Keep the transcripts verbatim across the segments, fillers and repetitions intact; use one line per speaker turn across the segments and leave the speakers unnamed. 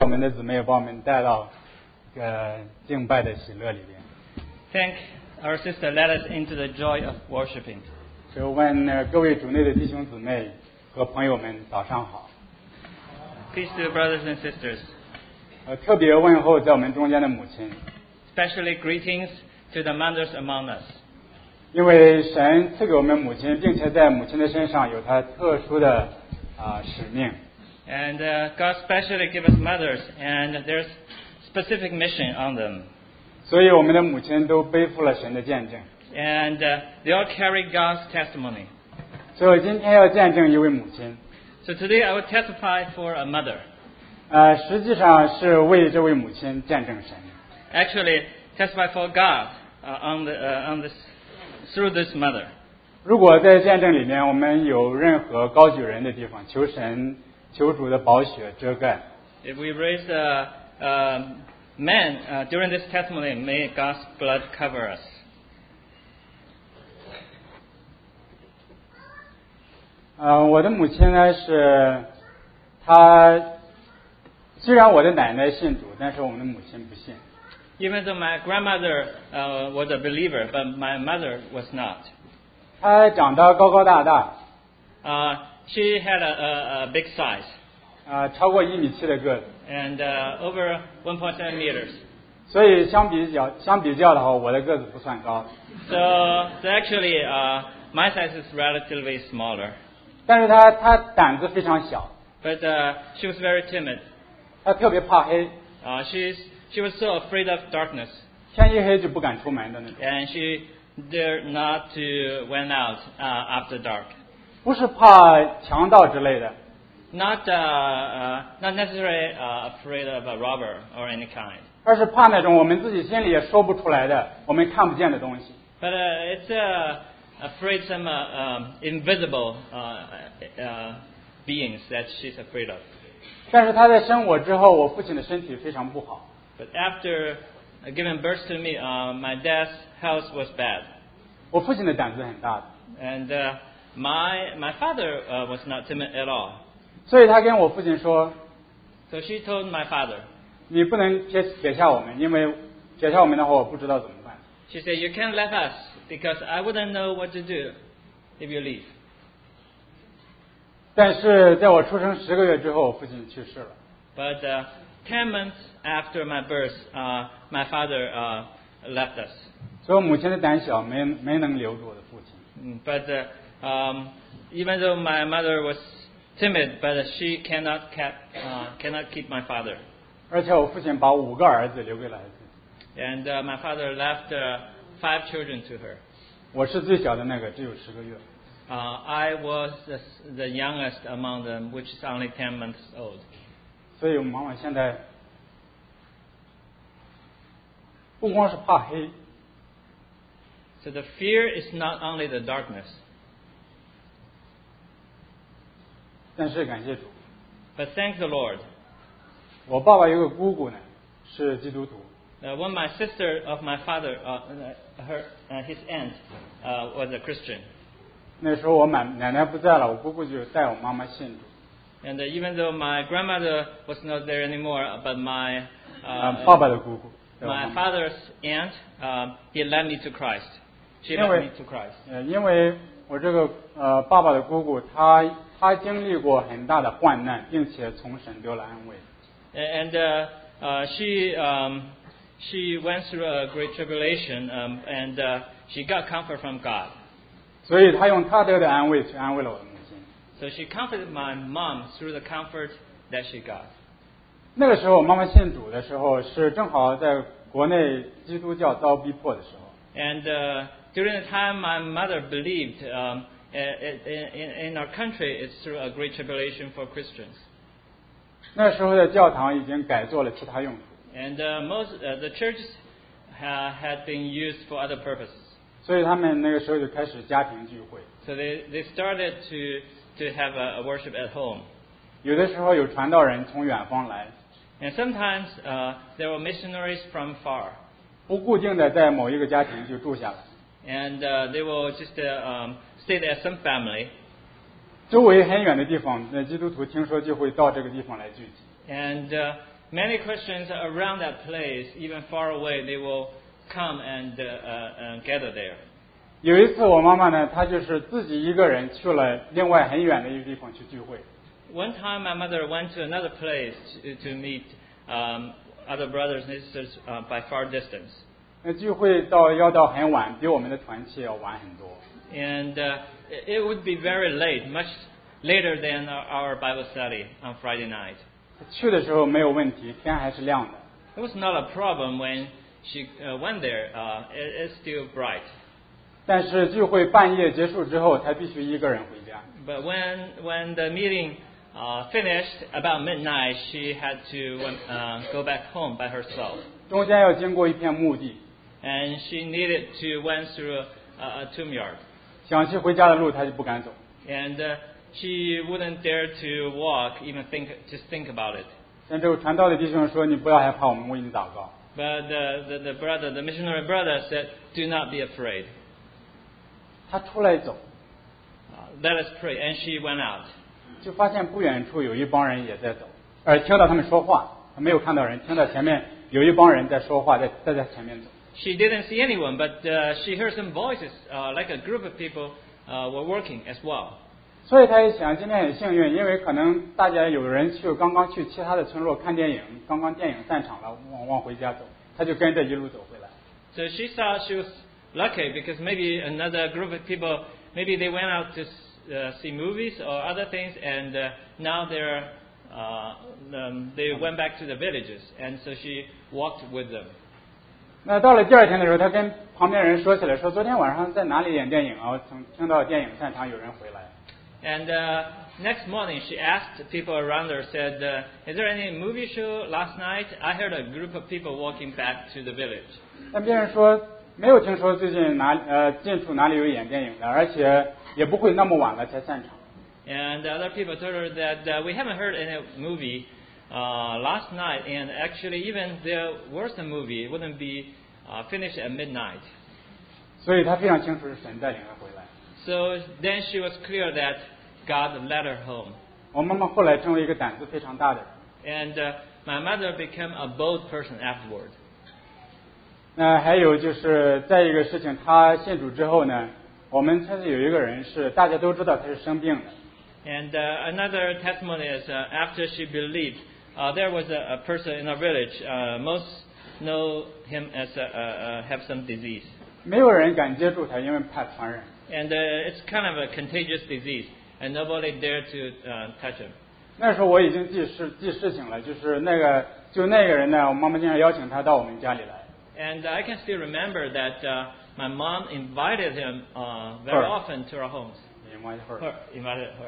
我们的姊妹把我们带到呃敬拜的喜乐里边。
Thank our sister led us into the joy of worshiping.
就问呃各位主内的弟兄姊妹和朋友们早上好。
Peace to brothers and sisters.
呃，特别问候在我们中间的母亲。
Especially greetings to the mothers among us.
因为神赐给我们母亲，并且在母亲的身上有她特殊的啊、呃、使命。
And uh, God specially give us mothers, and there's specific mission on them.
所以我们的母亲都背负了神的见证。
And uh, they all carry God's testimony.
所以我今天要见证一位母亲。
So today I will testify for a mother.
呃，实际上是为这位母亲见证神。
Actually, testify for God uh, on the uh, on this through this mother.
如果在见证里面我们有任何高举人的地方，求神求主的宝血遮盖。
If we raise uh, uh, men uh, during this testimony, may God's blood cover us.
呃，我的母亲呢是，她虽然我的奶奶信主，但是我们的母亲不信。
Even though my grandmother uh, was a believer, but my mother was not.
她长得高高大大。
Uh, she had a, a, a big size.
啊、呃，超过一米七的个子。
And uh, over one point seven meters.
所以相比较相比较的话，我的个子不算高。
So, so actually, uh, my size is relatively smaller.
但是她她胆子非常小。
But uh, she was very timid.
她特别怕黑。
Uh, she's she was so afraid of darkness.
天一黑就不敢出门的那种。
And she dared not to went out uh, after dark.
不是怕强盗之类的。
Not uh, uh, not necessarily uh, afraid of a robber or any kind.
而是怕那种我们自己心里也说不出来的，我们看不见的东西。
But uh, it's uh, afraid some uh, um, invisible uh, uh, beings that she's afraid of.
但是她在生我之后，我父亲的身体非常不好。
But after giving birth to me, uh, my dad's health was bad.
我父亲的胆子很大的。
And uh, my my father uh, was not timid at all.
所以他跟我父亲说
So she told my father.
你不能撇撇下我们，因为撇下我们的话，我不知道怎么办。
She said, you can't leave us because I wouldn't know what to do if you leave.
但是在我出生十个月之后，我父亲去世了。
But uh, ten months after my birth, uh, my father uh, left us.
所以我母亲的胆小，没没能留住我的父亲。
But uh, um, even though my mother was timid, but she cannot kept, uh, cannot keep my father.
而且我父亲把五个儿子留给了自己。
And uh, my father left uh, five children to her.
我是最小的那个，只有十个月。
Uh, I was the, the youngest among them, which is only ten months old.
所以我妈妈现在不光是怕黑。
So the fear is not only the darkness.
但是感谢主。
But thank the Lord.
我爸爸有个姑姑呢，是基督徒。
Uh, one my sister of my father, uh, her, uh, his aunt, uh, was a Christian.
那时候我奶奶奶不在了，我姑姑就带我妈妈信主。
And uh, even though my grandmother was not there anymore, but my
啊、
uh,
爸爸的姑姑。
my father's aunt, uh, he led me to Christ. She
因
led
为
me to Christ.
呃，因为我这个呃爸爸的姑姑，她她经历过很大的患难，并且从神得了安慰。
And uh, uh, she um, she went through a great tribulation, um, and uh, she got comfort from God.
所以她用她得的安慰去安慰了我的母亲。
So she comforted my mom through the comfort that she got.
那个时候我妈妈信主的时候，是正好在国内基督教遭逼迫的时候。
And uh, during the time my mother believed, um, in, in, in our country, it's through a great tribulation for Christians.
那时候的教堂已经改做了其他用途。
And uh, most uh, the churches ha, had been used for other purposes.
所以他们那个时候就开始家庭聚会。
So they, they started to to have a, a worship at home.
有的时候有传道人从远方来。
And sometimes uh, there were missionaries from far.
不固定的在某一个家庭就住下来。
And uh, they will just uh, um, stay there as some family.
周围很远的地方，那基督徒听说就会到这个地方来聚集。
And uh, many Christians around that place, even far away, they will come and uh, uh, gather there.
有一次，我妈妈呢，她就是自己一个人去了另外很远的一个地方去聚会。
One time, my mother went to another place to, to meet um, other brothers and sisters uh, by far distance.
那聚会到要到很晚，比我们的团契要晚很多。
And uh, it would be very late, much later than our Bible study on Friday night.
去的时候没有问题，天还是亮的。
It was not a problem when she uh, went there. Uh, it, it's still bright.
但是聚会半夜结束之后，她必须一个人回家。
But when when the meeting uh, finished about midnight, she had to uh, go back home by herself.
中间要经过一片墓地。
And she needed to went through a, a tomb yard.
想去回家的路，她就不敢走。
And uh, she wouldn't dare to walk, even think, just think about it.
但这个传道的弟兄说：“你不要害怕，我们为你祷告。”
But the, the, the brother, the missionary brother said, "Do not be afraid."
他出来走，
Uh, let us pray. And she went out.
就发现不远处有一帮人也在走，而听到他们说话，他没有看到人，听到前面有一帮人在说话，在在在前面走。
She didn't see anyone, but uh, she heard some voices, uh, like a group of people uh, were working as well.
所以他一想，今天很幸运，因为可能大家有人去刚刚去其他的村落看电影，刚刚电影散场了，往往回家走，他就跟着一路走回来。
So she thought she was lucky because maybe another group of people, maybe they went out to uh, see movies or other things, and uh, now they're uh, um, they went back to the villages, and so she walked with them.
那到了第二天的时候，他跟旁边人说起来，说昨天晚上在哪里演电影啊？我听听到电影散场有人回来。
And uh, next morning, she asked people around her, said, uh, "Is there any movie show last night? I heard a group of people walking back to the village."
但别人说没有听说最近哪呃近处哪里有演电影的，而且也不会那么晚了才散场。
And other people told her that uh, we haven't heard any movie uh, last night, and actually even there was a movie, it wouldn't be uh, finished at midnight.
所以他非常清楚是神带领他回来。
So then she was clear that God led her home.
我妈妈后来成为一个胆子非常大的
And
人。
uh, my mother became a bold person afterward.
那还有就是再一个事情，他信主之后呢，我们村子有一个人是大家都知道他是生病的。
And uh, another testimony is uh, after she believed, uh, there was a, a person in our village. Uh, most know him as a, uh, uh, have some disease.
没有人敢接触他，因为怕传染。
And uh, it's kind of a contagious disease, and nobody dared to uh, touch him.
那时候我已经记事记事情了，就是那个就那个人呢，我妈妈经常邀请他到我们家里来。
And I can still remember that uh, my mom invited him uh, very
Her.
often to our homes. Her invited her.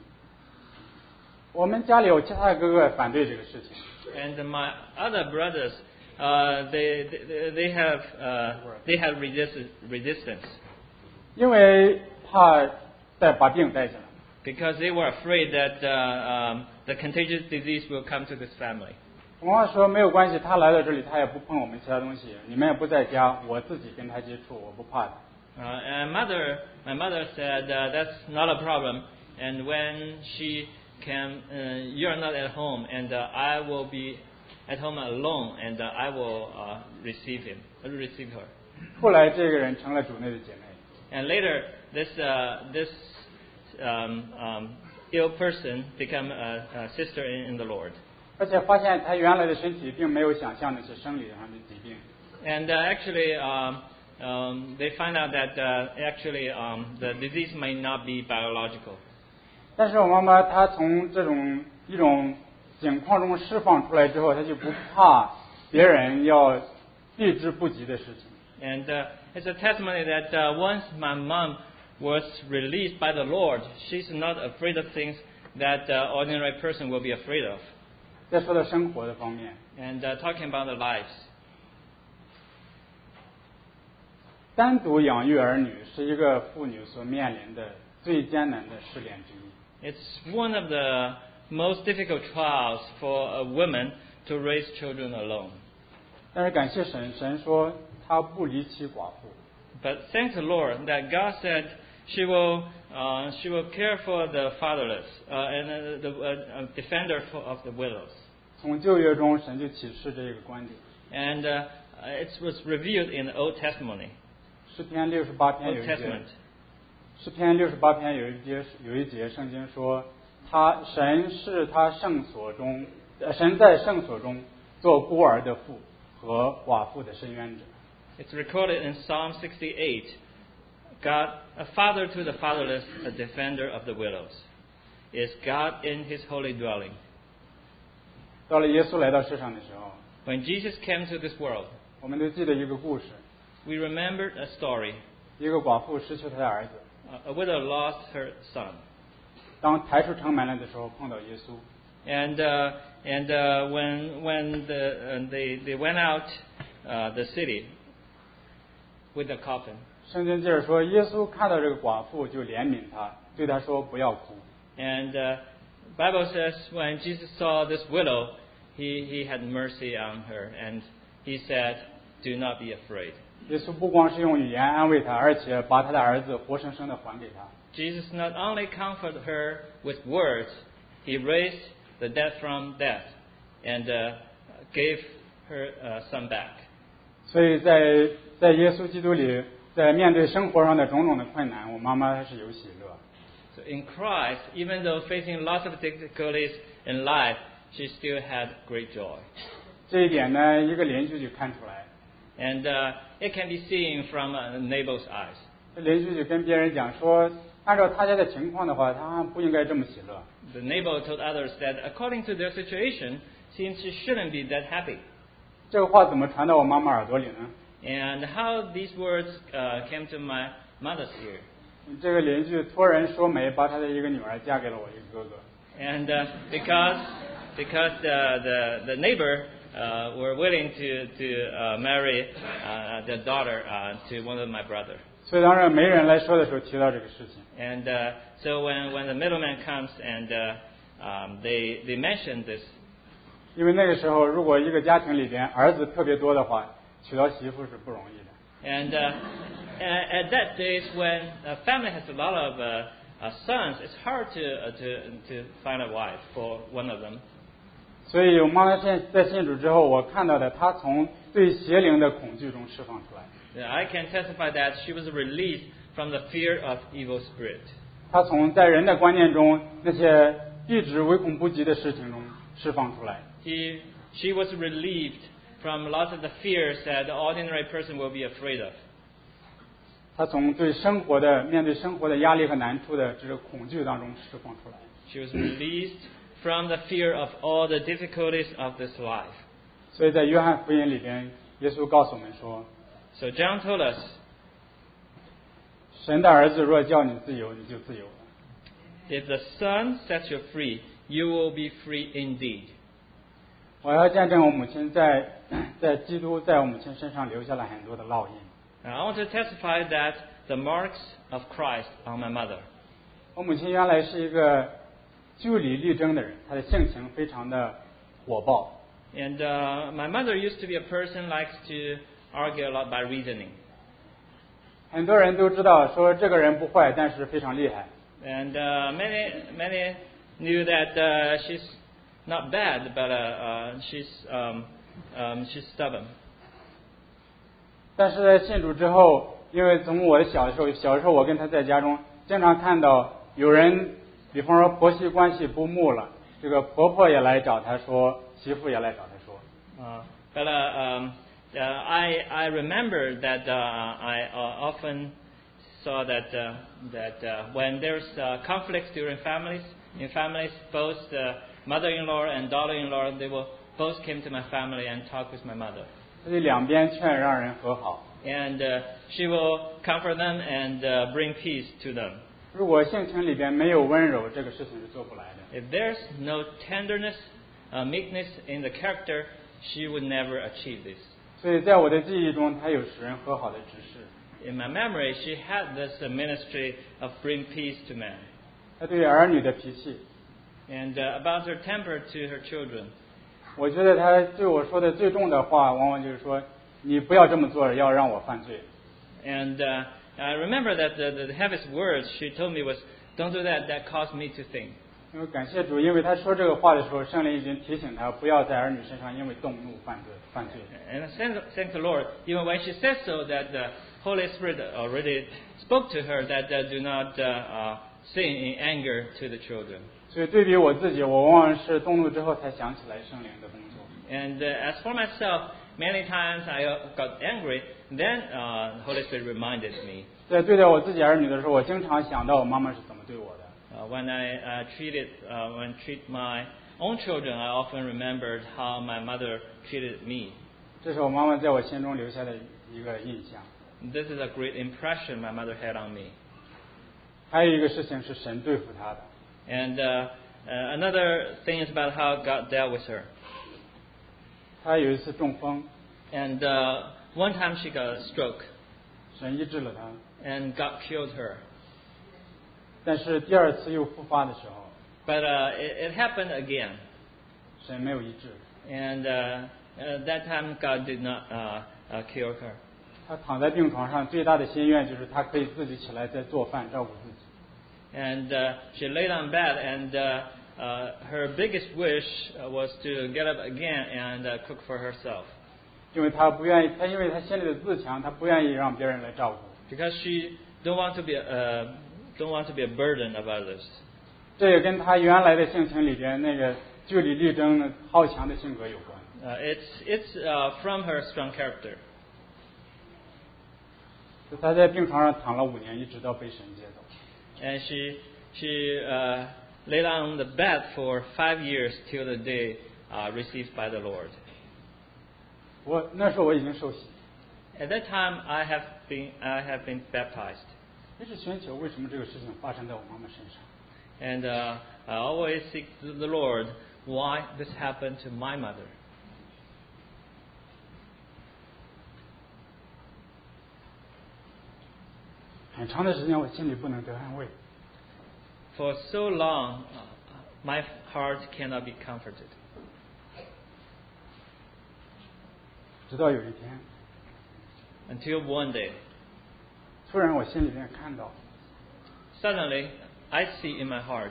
我们家里有其他的哥哥反对这个事情。
And my other brothers, uh, they, they they have uh, they have resist, resistance.
因为怕再把病带进来。
Because they were afraid that uh, um, the contagious disease will come to this family.
我妈说没有关系，他来到这里，他也不碰我们其他东西，你们也不在家，我自己跟他接触，我不怕的。
Uh, and mother, my mother said uh, that's not a problem. And when she can, uh, you're not at home, and uh, I will be at home alone, and uh, I will uh, receive him, uh, receive her.
后来这个人成了主内的姐妹。
And later, this uh, this um, um, ill person became a, a sister in, in the Lord.
而且发现他原来的身体并没有想象的是生理上的疾病。
And uh, actually, um, um, they find out that uh, actually um, the disease may not be biological.
但是我妈妈她从这种一种境况中释放出来之后，她就不怕别人要避之不及的事情。
And uh, it's a testimony that uh, once my mom was released by the Lord, she's not afraid of things that uh, ordinary person will be afraid of.
再说到生活的方面，
And uh, talking about the lives.
单独养育儿女是一个妇女所面临的最艰难的试炼之一。
It's one of the most difficult trials for a woman to raise children alone.
但是感谢神，神说他不离弃寡妇。
But thank the Lord that God said she will uh, she will care for the fatherless uh, and uh, the uh, defender for, of the widows.
从旧约中神就启示这个观点。
And uh, it was revealed in the Old Testament.
诗篇六十八篇有
Old
一节，
Testament.
诗篇六十八篇有一节有一节圣经说，他神是他圣所中，呃神在圣所中做孤儿的父和寡妇的伸冤者。
It's recorded in Psalm sixty-eight. God, a father to the fatherless, a defender of the widows, is God in His holy dwelling.
到了耶稣来到世上的时候，
When Jesus came to this world,
我们都记得一个故事，
we remembered a story.
一个寡妇失去她的儿子，
A a widow lost her son.
当抬出城门来的时候碰到耶稣，
And uh, and uh, when when the uh, they they went out uh, the city with the coffin,
圣经接着说，耶稣看到这个寡妇就怜悯她，对她说不要哭。
and uh, Bible says when Jesus saw this widow, he he had mercy on her, and he said, "Do not be afraid."
耶稣不光是用语言安慰她，而且把他的儿子活生生的还给她。
Jesus not only comforted her with words, he raised the dead from death, and uh, gave her uh, son back.
所以在在耶稣基督里，在面对生活上的种种的困难，我妈妈还是有喜乐。
So in Christ, even though facing lots of difficulties in life, she still had great joy.
这一点呢，一个邻居就看出来，
And uh, it can be seen from a neighbor's eyes.
这邻居就跟别人讲说，按照他家的情况的话，他不应该这么喜乐。
The neighbor told others that according to their situation, seems she shouldn't be that happy.
这个话怎么传到我妈妈耳朵里呢？
And how these words uh, came to my mother's ear.
这个邻居托人说媒，把他的一个女儿嫁给了我一个哥哥。
And uh, because because the the, the neighbor uh, were willing to to uh, marry uh, their daughter uh, to one of my brother.
所以当然媒人来说的时候提到这个事情，
And uh, so when when the middleman comes and uh, um, they they mention this,
因为那个时候如果一个家庭里边儿子特别多的话，娶到媳妇是不容易的。
and uh, at that days when a family has a lot of uh, uh, sons, it's hard to uh, to to find a wife for one of them.
所以我妈妈现在信主之后，我看到的她从对邪灵的恐惧中释放出来，
Yeah, I can testify that she was released from the fear of evil spirit.
她从在人的观念中那些一直唯恐不及的事情中释放出来。
He, she was relieved from lots of the fears that the ordinary person will be afraid of.
她从对生活的面对生活的压力和难处的这个恐惧当中释放出来。
She was released from the fear of all the difficulties of this life.
所以在约翰福音里边，耶稣告诉我们说，
So John told us,
神的儿子若叫你自由，你就自由了。
if the Son sets you free, you will be free indeed.
我要见证我母亲在在基督在我母亲身上留下了很多的烙印。
Now, I want to testify that the marks of Christ on my mother.
我母亲原来是一个据理力争的人，她的性情非常的火爆。
And uh, my mother used to be a person who likes to argue a lot by reasoning.
很多人都知道说这个人不坏，但是非常厉害。
And uh, many many knew that uh, she's not bad, but uh, uh, she's um, um, she's stubborn.
但是在信主之后，因为从我的小的时候，小时候我跟她在家中经常看到有人，比方说婆媳关系不睦了，这个婆婆也来找她说，媳妇也来找她说。
Uh, but uh, um, uh, I I remember that uh, I uh, often saw that uh, that uh, when there's uh, conflicts during families, in families, both uh, mother-in-law and daughter-in-law, they will both came to my family and talk with my mother.
所以两边劝让人和好。
And uh, she will comfort them and uh, bring peace to them.
如果性情里边没有温柔，这个事情是做不来的。
If there's no tenderness, uh, meekness in the character, she would never achieve this.
所以在我的记忆中，她有使人和好的指示。
In my memory, she had this uh, ministry of bring peace to men.
她对儿女的脾气，
And uh, about her temper to her children.
我觉得她对我说的最重的话，往往就是说：“你不要这么做，要让我犯罪。”
And uh, I remember that the, the heaviest words she told me was, "Don't do that. That caused me to think."
因为感谢主，因为他说这个话的时候，圣灵已经提醒他不要在儿女身上因为动怒犯罪犯罪。
And thank, thank the Lord, even when she said so, that the Holy Spirit already spoke to her that uh, do not uh, uh, sin in anger to the children.
所以对比我自己，我往往是动怒之后才想起来圣灵的工作。
And uh, as for myself, many times I got angry, then uh, the Holy Spirit reminded me.
在对待我自己儿女的时候，我经常想到我妈妈是怎么对我的。
Uh, when I uh, treated, uh, when treat my own children, I often remembered how my mother treated me.
这是我妈妈在我心中留下的一个印象。
This is a great impression my mother had on me.
还有一个事情是神对付她的。
And uh, uh, another thing is about how God dealt with her.
她有一次中风，
And uh, one time she got a stroke,
神医治了她。
and God killed her.
但是第二次又复发的时候，
But uh, it, it happened again.
神没有医治，
And uh, uh, that time God did not uh, uh, cure her.
她躺在病床上，最大的心愿就是她可以自己起来再做饭照顾自己。
And uh, she laid on bed, and uh, uh, her biggest wish uh, was to get up again and uh, cook for herself.
因为她不愿意，她因为她心里的自强，她不愿意让别人来照顾。
Because she don't want to be uh, don't want to be a burden of others.
这也跟她原来的性情里边那个据理力争、好强的性格有关。
Uh, it's it's uh, from her strong character.
她在病床上躺了五年，一直到被神接走。
And she she uh, laid on the bed for five years till the day uh, received by the Lord.
我那时候我已经受洗，
At that time, I have been I have been baptized,
一直寻求为什么这个事情发生在我妈妈身上。
and uh, I always seek the Lord why this happened to my mother.
很长的时间，我心里不能得安慰。
For so long, uh, my heart cannot be comforted.
直到有一天，
Until one day,
突然我心里面看到，
suddenly, I see in my heart,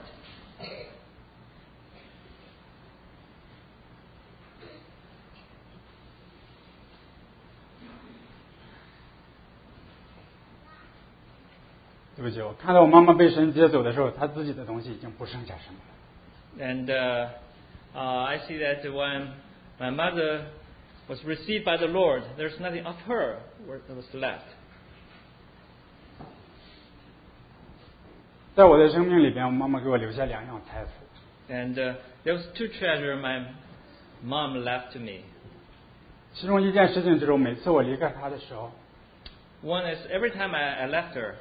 对不起，我看到我妈妈被神接走的时候，她自己的东西已经不剩下什么了。
and uh, uh, I see that when my mother was received by the Lord, there's nothing of her that was left.
在我的生命里边，我妈妈给我留下两样财富，
And uh, there was two treasures my mom left to me.
其中一件事情就是每次我离开她的时候，
One is every time I, I left her,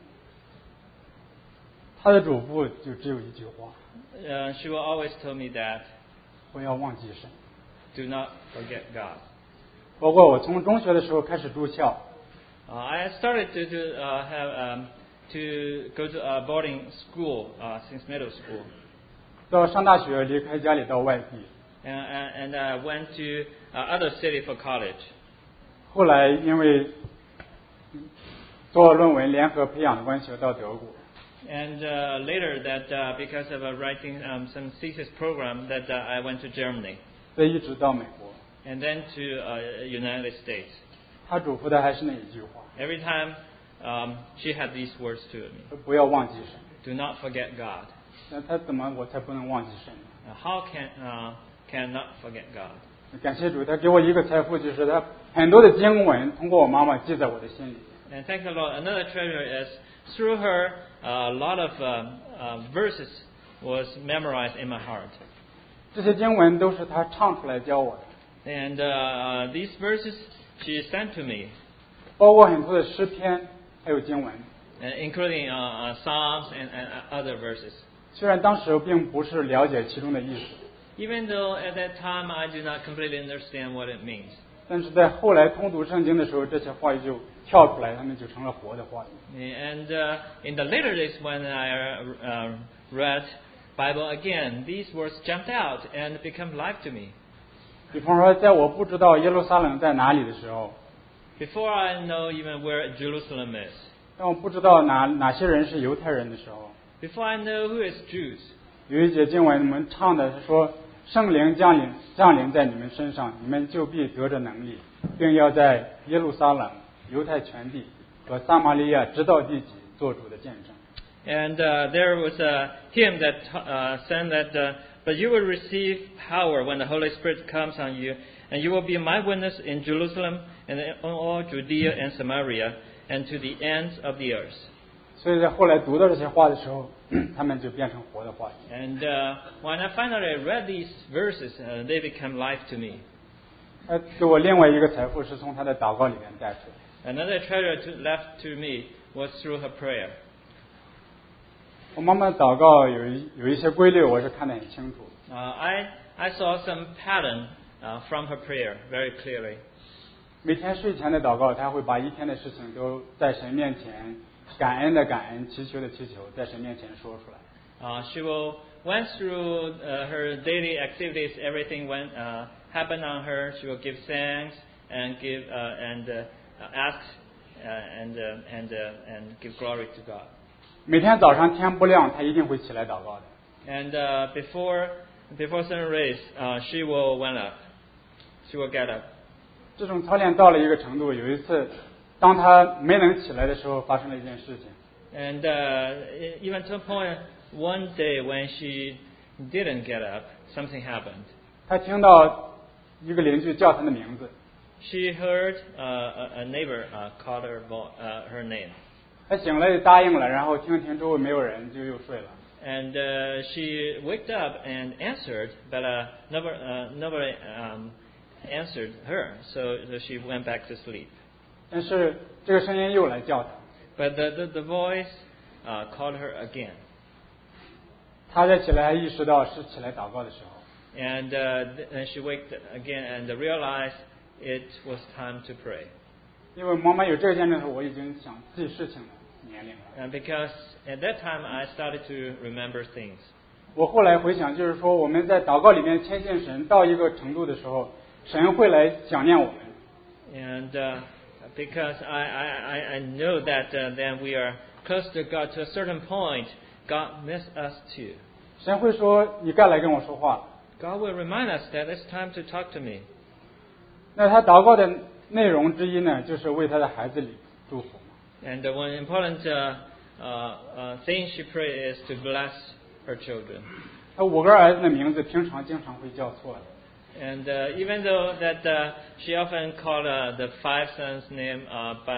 她的嘱咐就只有一句话：
uh, she will always tell me that
不要忘记神。
do not forget God.
包括我从中学的时候开始住校，
Uh, I started to, to uh, have um, to go to a boarding school uh, since middle school,
到上大学离开家里到外地，
and, and, and I went to uh, other city for college.
后来因为做论文联合培养的关系，到德国。
And uh, later, that uh, because of uh, writing um, some thesis program, that uh, I went to Germany,
再一直到美国，
and then to uh, United States.
他嘱咐的还是那一句话：
Every time um, she had these words to me:
不要忘记神。
"Do not forget God."
那他怎么我才不能忘记神呢？
Uh, how can uh, can not forget God?
感谢主，他给我一个财富，就是他很多的经文通过我妈妈记在我的心里。
And thank the Lord. Another treasure is through her, uh, a lot of uh, uh, verses was memorized in my heart.
这些经文都是他唱出来教我的，
And uh, these verses she sent to me,
包括很多的诗篇，还有经文。
uh, including uh, uh, Psalms and, and other verses.
虽然当时并不是了解其中的意思，
Even though at that time I do not completely understand what it means.
但是在后来通读圣经的时候，这些话语就跳出来，他们就成了活的话语。
And uh, in the later days when I uh, read Bible again, these words jumped out and become life to me.
比方说，在我不知道耶路撒冷在哪里的时候，
Before I know even where Jerusalem is,
当我不知道哪哪些人是犹太人的时候，
before I know who is Jews,
有一节经文我们唱的是说，圣灵降临降临在你们身上，你们就必得着能力，并要在耶路撒冷、犹太全地和撒玛利亚直到地极做主的见证。
And uh, there was a hymn that uh, sang that, uh, but you will receive power when the Holy Spirit comes on you, and you will be my witness in Jerusalem and in all Judea and Samaria and to the ends of the earth.
所以在后来读到这些话的时候，他们就变成活的话语。
And uh, when I finally read these verses, uh, they become life to me.
呃，给我另外一个财富是从他的祷告里面带出来。
Another treasure to, left to me was through her prayer.
我妈妈祷告有一有一些规律，我是看得很清楚。
Uh, I I saw some pattern uh, from her prayer very clearly.
每天睡前的祷告，她会把一天的事情都在神面前感恩的感恩，祈求的祈求，在神面前说出来。
Uh, she will went through uh, her daily activities. Everything went uh, happened on her. She will give thanks and give uh, and uh, ask uh, and uh, and uh, and give glory to God.
每天早上天不亮，她一定会起来祷告的。
And uh, before before sunrise, uh, she will went up. She will get up.
这种操练到了一个程度，有一次，当她没能起来的时候，发生了一件事情。
And uh, even to a point, one day when she didn't get up, something happened.
她听到一个邻居叫她的名字，
She heard uh, a, a neighbor uh, call her vo- uh, her name.
她醒了就答应了，然后听听周围没有人，就又睡了。
And uh, she waked up and answered, but uh, nobody, uh, nobody um, answered her, so, so she went back to sleep.
但是这个声音又来叫她，
But the, the, the voice uh, called her again.
她再起来还意识到是起来祷告的时候。
And uh, th- and she waked again and realized it was time to pray.
因为妈妈有这个见证的时候，我已经想记事情的年龄了。
And because at that time I started to remember things.
我后来回想，就是说我们在祷告里面亲近神到一个程度的时候，神会来想念我们。
And uh, because I, I, I know that uh, then we are close to God to a certain point, God miss us too.
神会说：“你该来跟我说话了。
God will remind us that it's time to talk to me. ”
那他祷告的内容之一呢，就是为他的孩子里祝福嘛。
And the one important uh, uh, uh, thing she prayed is to bless her children.
他五个儿子的名字平常经常会叫错的。
And uh, even though that uh, she often called uh, the five sons' name uh, by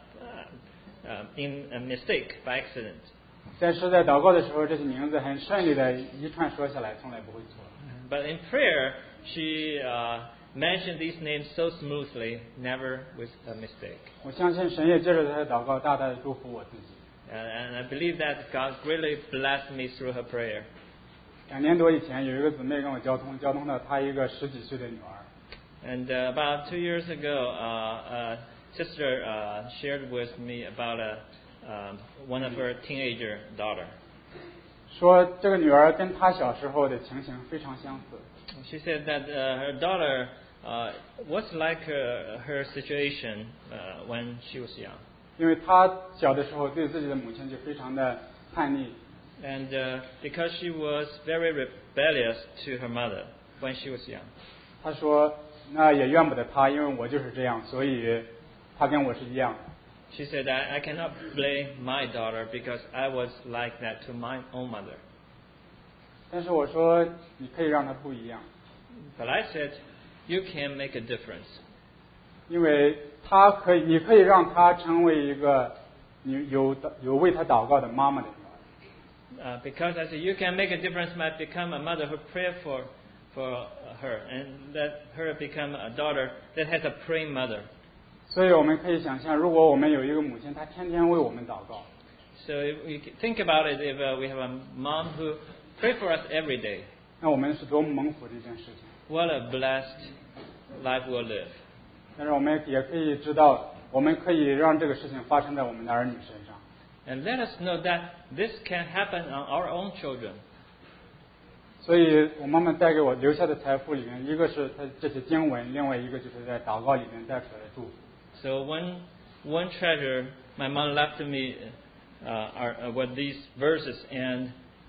uh, uh, in a mistake by accident.
但是在祷告的时候，这些名字很顺利的一串说下来，从来不会错。
But in prayer, she uh, mentioned these names so smoothly, never with a mistake.
我相信神也借着他的祷告，大大的祝福我自己。
And, and I believe that God greatly blessed me through her prayer.
两年多以前，有一个姊妹跟我交通，交通到她一个十几岁的女儿。
And uh, about two years ago, uh, a sister uh, shared with me about a, um, one of her teenager daughter.
说这个女儿跟她小时候的情形非常相似。
She said that uh, her daughter uh, was like her, her situation uh, when she was young.
因为她小的时候对自己的母亲就非常的叛逆，
And uh, because she was very rebellious to her mother when she was young.
她说那也怨不得她，因为我就是这样，所以她跟我是一样的。
She said, I, I cannot blame my daughter because I was like that to my own mother.
但是我说你可以让她不一样，
But I said, you can make a difference.
因为她可以，你可以让她成为一个你有有为她祷告的妈妈的女儿。
Uh, because I said, you can make a difference, might become a mother who pray for, for her, and let her become a daughter that has a praying mother.
所以我们可以想象，如果我们有一个母亲，她天天为我们祷告，
So if we think about it, if uh, we have a mom who pray for us every day,
那我们是多么蒙福的一件事情。
what a blessed life we'll live.
但是我们也可以知道，我们可以让这个事情发生在我们的儿女身上。
And let us know that this can happen on our own children.
所以我妈妈带给我留下的财富里面，一个是她这些经文，另外一个就是在祷告里面带出来的祝福。
So one one treasure my mom left to me uh, are, uh, were these verses, and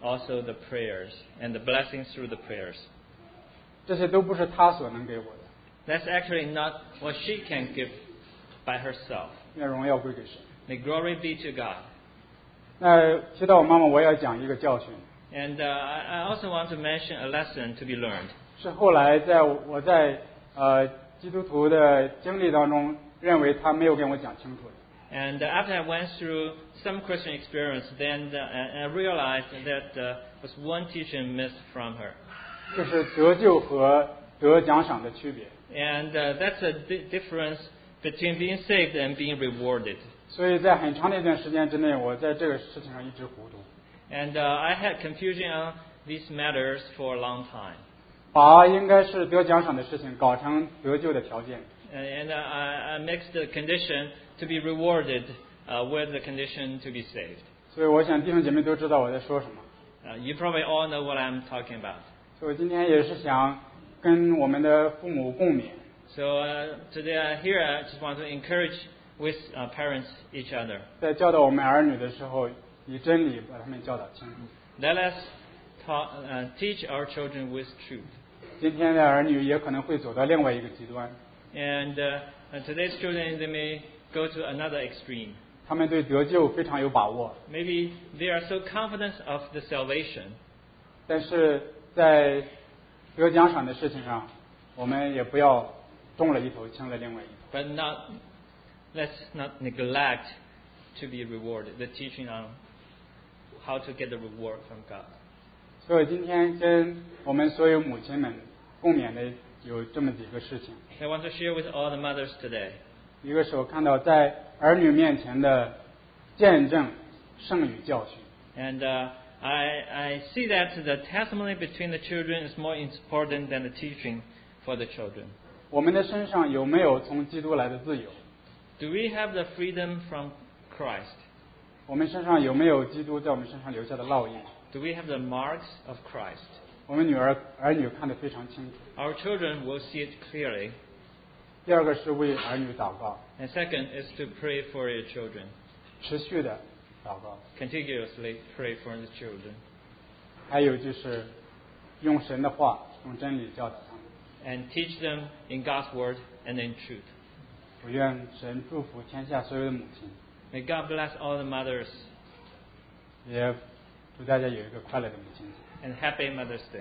also the prayers and the blessings through the prayers.
这些都不是他所能给我的，
That's actually not what she can give by herself.
愿荣耀归给神。
May glory be to God.
那提到我妈妈，我也要讲一个教训，
And uh, I I also want to mention a lesson to be learned.
是后来在我在呃基督徒的经历当中，认为他没有跟我讲清楚的。
And uh, after I went through some Christian experience, then uh, I I realized that uh, was one teaching missed from her.
就是得救和得奖赏的区别。
And uh, that's a di- difference between being saved and being rewarded.
所以在很长的一段时间之内，我在这个事情上一直糊涂，
And uh, I had confusion on these matters for a long time.
把应该是得奖赏的事情搞成得救的条件。
And, and uh, I, I mixed the condition to be rewarded uh, with the condition to be saved.
所以我想弟兄姐妹都知道我在说什么。
Uh, you probably all know what I'm talking about.
所以我今天也是想跟我们的父母共勉，
So uh, today uh, here I just want to encourage with uh, parents each other.
在教导我们儿女的时候，以真理把他们教导清楚。
Let us ta- uh, teach our children with truth.
今天的儿女也可能会走到另外一个极端，
And uh, uh, today's children, they may go to another extreme.
他们对得救非常有把握，
Maybe they are so confident of the salvation,
但是在得奖赏的事情上，我们也不要动了一头轻了另外一头。
but not let's not neglect to be rewarded, the teaching on how to get the reward from God.
所以今天跟我们所有母亲们共勉的有这么几个事情。
I want to share with all the mothers today.
一个是我看到在儿女面前的见证胜于教训，
And uh, I, I see that the testimony between the children is more important than the teaching for the children.
我们的身上有没有从基督来的自由？
Do we have the freedom from Christ?
我们身上有没有基督在我们身上留下的烙印？
Do we have the marks of Christ?
我们女儿儿女看得非常清楚。
Our children will see it clearly.
第二个是为儿女祷告，
And second is to pray for your children.
持续的祷告。
Continuously pray for the children.
还有就是用神的话、用真理教导他们。
And teach them in God's word and in truth.
我愿神祝福天下所有的母亲，
May God bless all the mothers
也祝大家有一个快乐的母亲节。
and happy Mother's Day.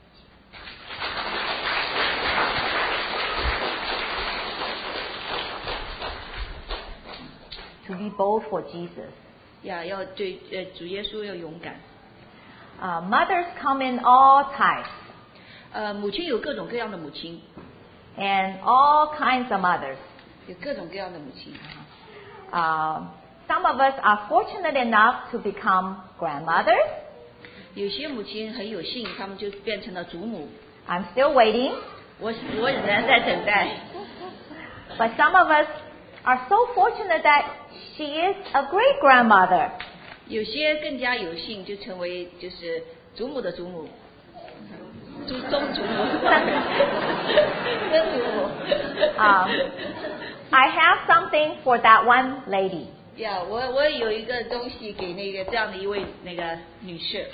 To be bold for Jesus.
呀，要对呃主耶稣要勇敢。
Uh, mothers come in all types
呃，母亲有各种各样的母亲，
and all kinds of mothers.
有各种各样的母亲。
Uh, some of us are fortunate enough to become grandmothers.
有些母亲很有幸，她们就变成了祖母。
I'm still waiting.
我我仍然在等待。
But some of us are so fortunate that she is a great grandmother.
有些更加有幸，就成为就是祖母的祖母，祖宗祖母，曾祖母。
Um, I have something for that one lady.
呀，我我有一个东西给那个这样的一位那个女士。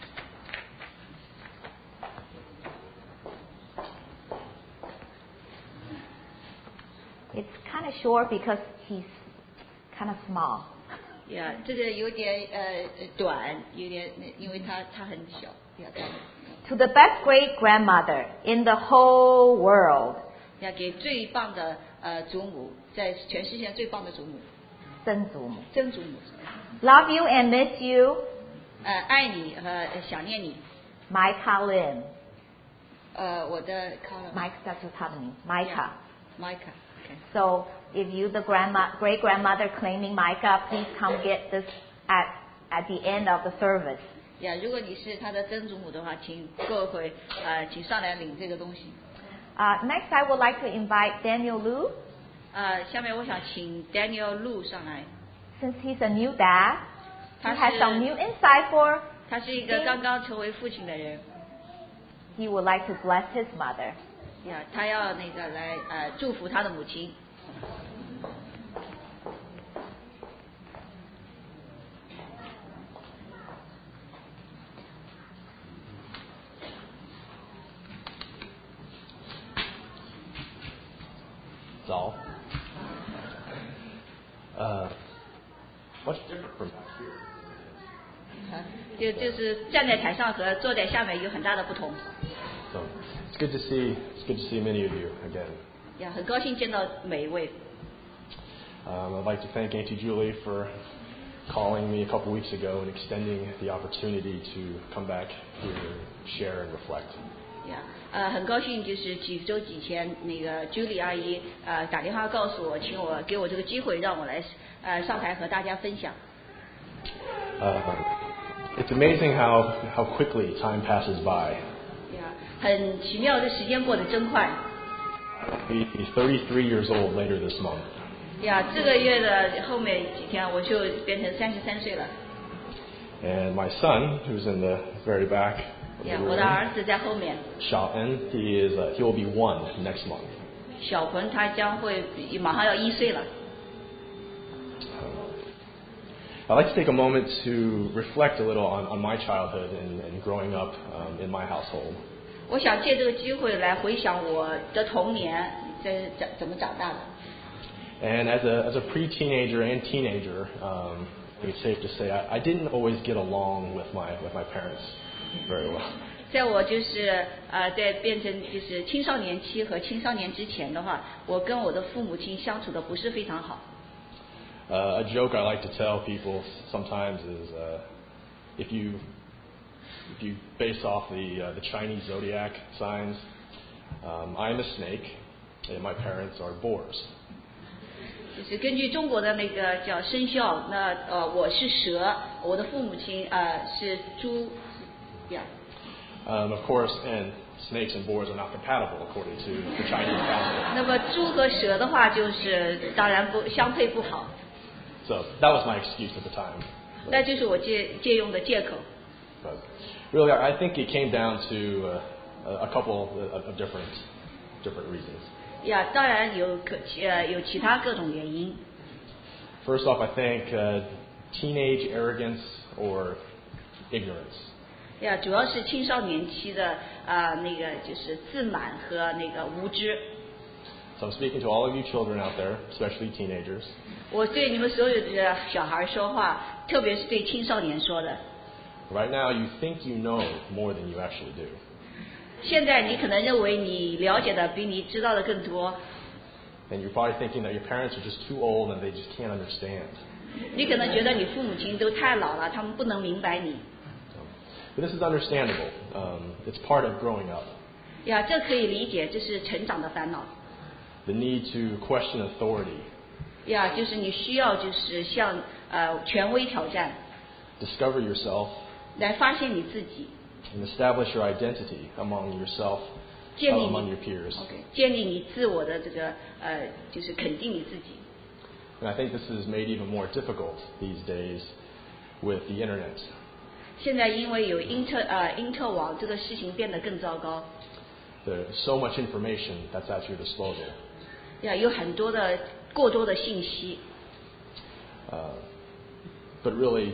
It's kind of short because he's kind of small.
呀，这个有点呃呃短，有点因为她她很小，呀，她
To the best great grandmother in the whole world.
要给最棒的呃祖母，在全世界最棒的祖母，
曾祖母.
曾祖母，
Love you and miss you,
呃，爱你和呃想念你，
Micah Lim.
呃，我的 Colin
Mike 叫做他的名 Micah.
Micah， OK，
So if you, the grandma, great grandmother claiming Micah, please come get this at at the end of the service.
呀，如果你是他的曾祖母的话，请过一会呃，请上来领这个东西。
Uh, next, I would like to invite Daniel Lu,
呃，下面我想请 Daniel Lu 上来，
since he's a new dad. He
他
has some
是
new insight for.
他是一个刚刚成为父亲的人，
He would like to bless his mother.
呀，他要那个来呃祝福他的母亲。
Uh,
早. Uh, much different from back here.
就就是站在台上和坐在下面有很大的不同。
So it's good to see. It's good to see many of you again.
呀，很高兴见到每一位。
Um, I'd like to thank Auntie Julie for calling me a couple weeks ago and extending the opportunity to come back here and share and reflect.
呀，呃，很高兴就是几周几前那个 Julie 阿姨呃打电话告诉我，请我给我这个机会让我来呃上台和大家分享。
Uh, it's amazing how how quickly time passes by.
呀，很奇妙，这时间过得真快。
I'll be thirty-three years old later this month.
呀，这个月的后面几天我就变成三十三岁了。
And my son, who's in the very back of
呀，
the
我的
room,
儿子在后面。
Xiaoen, he is uh, he will be one next month.
小鹏他将会马上要一岁了。
I'd like to take a moment to reflect a little on, on my childhood and, and growing up um, in my household.
我想借这个机会来回想我的童年，这怎怎么长大的。
And as a as a pre-teenager and teenager, um, it's safe to say I, I didn't always get along with my with my parents very well.
在我就是呃在变成就是青少年期和青少年之前的话，我跟我的父母亲相处的不是非常好。
Uh, a joke I like to tell people sometimes is uh, if you if you base off the uh, the Chinese zodiac signs, um, I'm a snake and my parents are boars.
就是根据中国的那个叫生肖，那呃我是蛇，我的父母亲呃是猪，呀。
Um, of course, and snakes and boars are not compatible according to the Chinese calendar.
那么猪和蛇的话，就是当然不相配不好。
So that was my excuse at the time.
那就是我借借用的借口。
But really, I think it came down to uh, a couple of, of different different reasons.
呀，当然有可呃有其他各种原因。
First off, I think uh, teenage arrogance or ignorance.
呀，主要是青少年期的啊、呃、那个就是自满和那个无知。
So I'm speaking to all of you children out there, especially teenagers.
我对你们所有的小孩说话，特别是对青少年说的。
Right now, you think you know more than you actually do.
现在你可能认为你了解的比你知道的更多。
And you're probably thinking that your parents are just too old and they just can't understand.
你可能觉得你父母亲都太老了，他们不能明白你。
But this is understandable. Um, it's part of growing up.
呀，这可以理解，这是成长的烦恼。
The need to question authority.
呀，就是你需要就是向呃权威挑战。
Discover yourself.
来发现你自己。
And establish your identity among yourself, uh, among your peers.
Okay, 建立你自我的这个呃，就是肯定你自己。
And I think this is made even more difficult these days with the internet.
现在因为有因特呃因特网，这个事情变得更糟糕。
There's so much information that's at your disposal.
呀，有很多的过多的信息。
Uh, but really,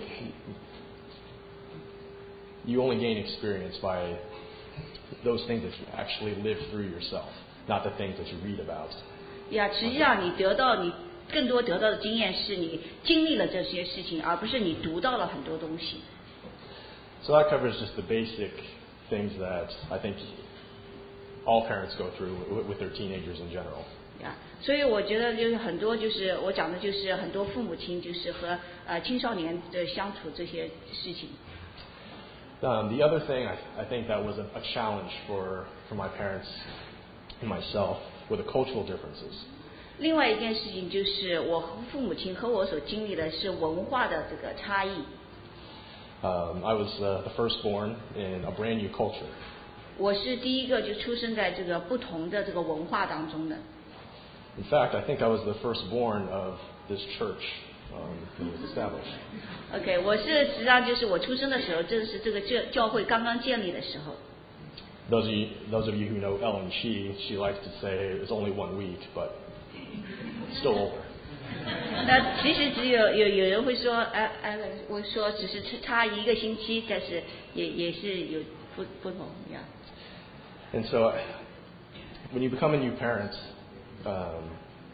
you only gain experience by those things that you actually live through yourself, not the things that you read about.
呀，实际上你得到你更多得到的经验是你经历了这些事情，而不是你读到了很多东西。
So that covers just the basic things that I think all parents go through with their teenagers in general.
呀，所以我觉得就是很多就是我讲的就是很多父母亲就是和呃青少年的相处这些事情。
Um, the other thing I, I think that was a, a challenge for, for my parents and myself were the cultural differences.
另外一件事情就是我和父母亲和我所经历的是文化的这个差异。
Um, I was uh, the firstborn in a brand new culture.
我是第一个就出生在这个不同的这个文化当中的。
In fact, I think I was the firstborn of this church um, when it was established.
OK， 我是实际上就是我出生的时候，正是这个教教会刚刚建立的时候。
Those of you, those of you who know Ellen Shi, she likes to say it's only one week, but still older.
那其实只有有有人会说，哎哎，我说只是差一个星期，但是也也是有不不同呀。
And so, when you become a new parent, um,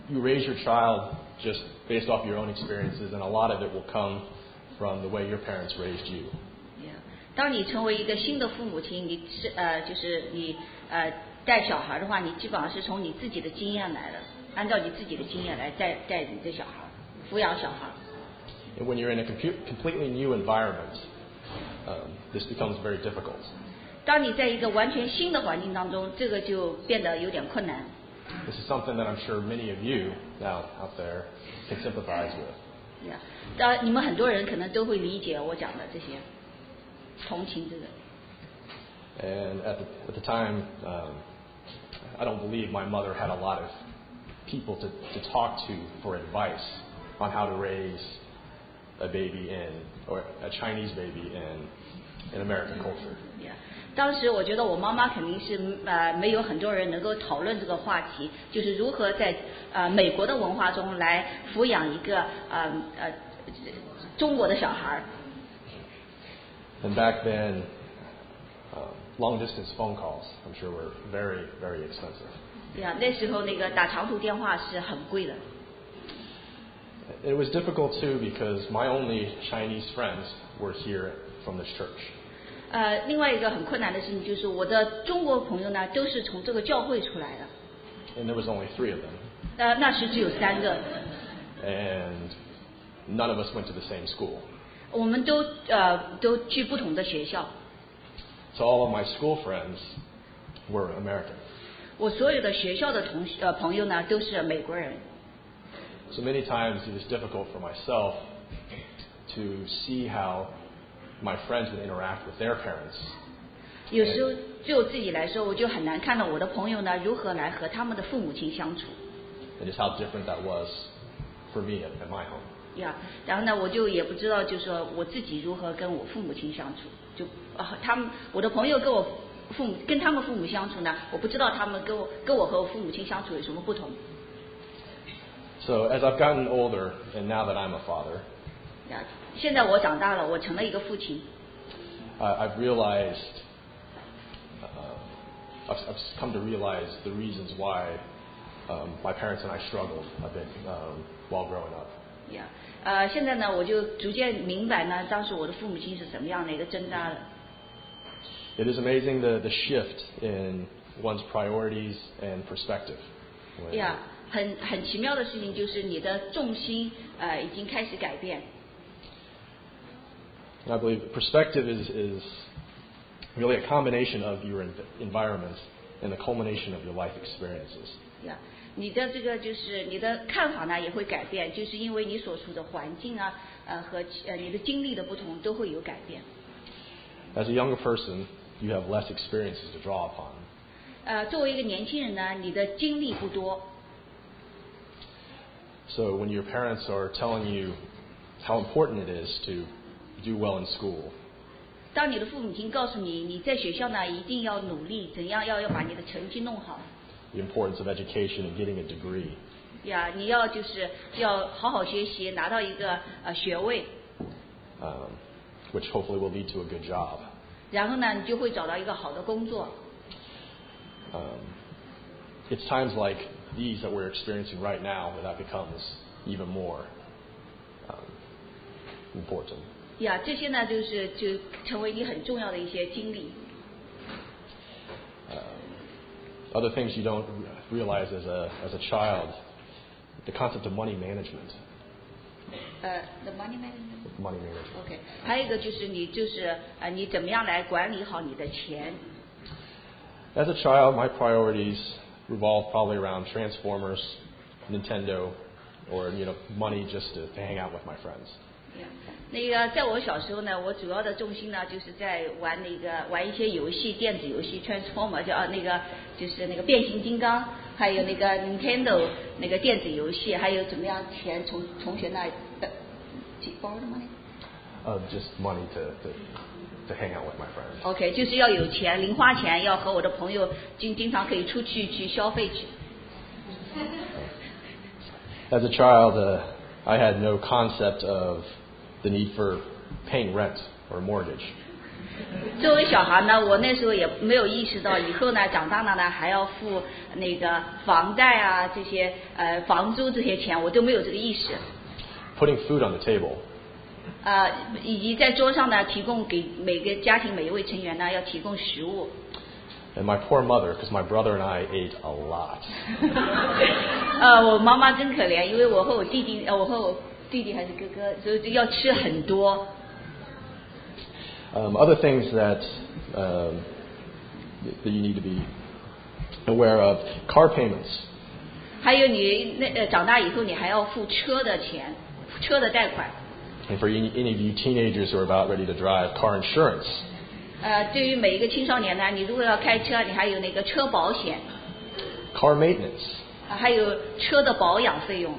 you raise your child just based off your own experiences, and a lot of it will come from the way your parents raised you.
Yeah. 当你成为一个新的父母亲，你是呃就是你呃带小孩的话，你基本上是从你自己的经验来的，按照你自己的经验来带带你的小孩，抚养小孩。
And when you're in a compu- completely new environment, um, this becomes very difficult.
当你在一个完全新的环境当中，这个就变得有点困难。
This is something that I'm sure many of you now out there can sympathize with.
Yeah. 当然，你们很多人可能都会理解我讲的这些，同情这个。
And at the, at the time, um, I don't believe my mother had a lot of people to, to talk to for advice on how to raise a baby in, or a Chinese baby in, in American culture.
Yeah. 当时我觉得我妈妈肯定是呃没有很多人能够讨论这个话题，就是如何在呃美国的文化中来抚养一个呃呃中国的小孩。
And back then, uh, long distance phone calls, I'm sure, were very, very expensive.
Yeah, 那时候那个打长途电话是很贵的。
It was difficult too because my only Chinese friends were here from this church.
呃，另外一个很困难的事情就是我的中国朋友呢都是从这个教会出来的。
And there was only three of them.
呃，那时只有三个。
And none of us went to the same school.
我们都呃都去不同的学校。
So all of my school friends were American.
我所有的学校的同呃朋友呢都是美国人。
So many times it was difficult for myself to see how my friends would interact with their parents.
有时候就我自己来说，我就很难看到我的朋友呢如何来和他们的父母亲相处。
And just how different that was for me at, at my home.
呀，然后呢，我就也不知道，就是说我自己如何跟我父母亲相处，就啊，他们我的朋友跟我父母跟他们父母相处呢，我不知道他们跟我跟我和我父母亲相处有什么不同。
So as I've gotten older, and now that I'm a father,
呀，现在我长大了，我成了一个父亲。
uh, I've realized, uh, I've, I've come to realize the reasons why um, my parents and I struggled a bit um, while growing up.
呀，呃，现在呢，我就逐渐明白呢，当时我的父母亲是什么样的一个挣扎的。
It is amazing the, the shift in one's priorities and perspective. When-
呀，很很奇妙的事情就是你的重心呃已经开始改变。
And I believe perspective is, is really a combination of your env- environment and the culmination of your life experiences.
呀，你的这个就是你的看法呢也会改变，就是因为你所处的环境啊，呃和呃你的经历的不同都会有改变。
As a younger person, you have less experiences to draw upon.
呃，作为一个年轻人呢，你的经历不多，
So when your parents are telling you how important it is to do well in school,
当你的父母亲告诉你你在学校呢一定要努力，怎样要要把你的成绩弄好，
the importance of education and getting a degree,
呀，你要就是要好好学习，拿到一个呃学位，
um, which hopefully will lead to a good job.
然后呢你就会找到一个好的工作。
Um, it's times like these that we're experiencing right now where that becomes even more um, important.
呀，这些呢就是就成为你很重要的一些经历。
Um, other things you don't realize as a as a child, the concept of money management.
呃 ，the money management。
Money management.
OK， 还有一个就是你就是呃你怎么样来管理好你的钱。
As a child, my priorities revolve probably around Transformers, Nintendo, or you know, money just to, to hang out with my friends.
那个在我小时候呢，我主要的重心呢就是在玩那个玩一些游戏，电子游戏 Transformer 叫啊那个就是那个变形金刚，还有那个 Nintendo 那个电子游戏，还有怎么样钱从同学那呃 borrow the money。
Uh, just money to, to to hang out with my friends.
OK， 就是要有钱，零花钱，要和我的朋友经经常可以出去去消费去。
As a child, uh, I had no concept of the need for paying rent or mortgage.
作为小孩呢，我那时候也没有意识到以后呢，长大了呢还要付那个房贷啊这些呃房租这些钱，我都没有这个意识。
Putting food on the table.
呃，以及在桌上呢，提供给每个家庭每一位成员呢，要提供食物。
And my poor mother, because my brother and I ate a lot.
呃，我妈妈真可怜，因为我和我弟弟，呃，我和我弟弟还是哥哥，所以就要吃很多。
Um, other things that um, that you need to be aware of: car payments.
还有你那呃长大以后，你还要付车的钱，车的贷款。
And for any, any of you teenagers who are about ready to drive, car insurance.
呃，对于每一个青少年呢，你如果要开车，你还有那个车保险。
Car maintenance.
啊，还有车的保养费用。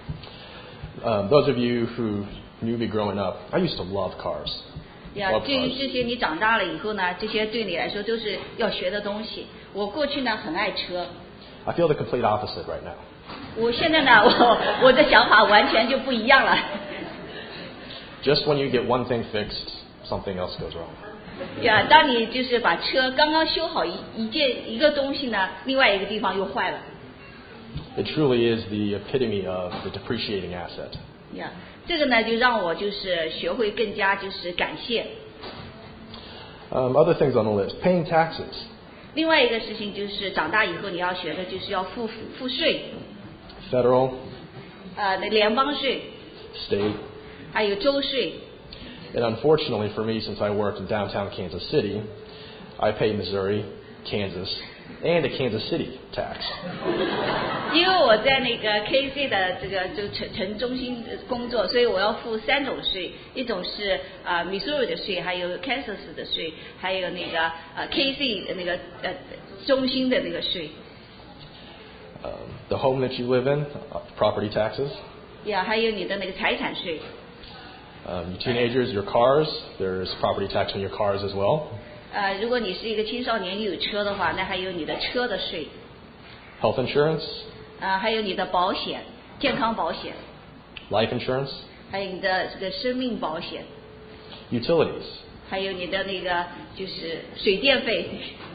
Um, those of you who knew me growing up, I used to love cars.
呀，对于这些你长大了以后呢，这些对你来说都是要学的东西。我过去呢很爱车。
I feel the complete opposite right now.
我现在呢，我我的想法完全就不一样了。
Just when you get one thing fixed, something else goes wrong.
呀，当你就是把车刚刚修好一一件一个东西呢，另外一个地方又坏了。
It truly is the epitome of the depreciating asset.
呀，这个呢就让我就是学会更加就是感谢。
Um, other things on the list: paying taxes.
另外一个事情就是长大以后你要学的就是要付付税。
Federal.
呃，联邦税。
State.
还有州税。
And unfortunately for me, since I worked in downtown Kansas City, I pay Missouri, Kansas, and a Kansas City tax.
因为我在那个 K C 的这个就城城中心工作，所以我要付三种税，一种是啊、呃、Missouri 的税，还有 Kansas 的税，还有那个呃 K C 的那个呃中心的那个税。
Um, the home that you live in, uh, property taxes.
呀，还有你的那个财产税。
Um, you teenagers, your cars, there's property tax on your cars as well.
呃，如果你是一个青少年，你有车的话，那还有你的车的税。
Health insurance.
啊、呃，还有你的保险，健康保险。
Life insurance.
还有你的这个生命保险。
Utilities.
还有你的那个就是水电费。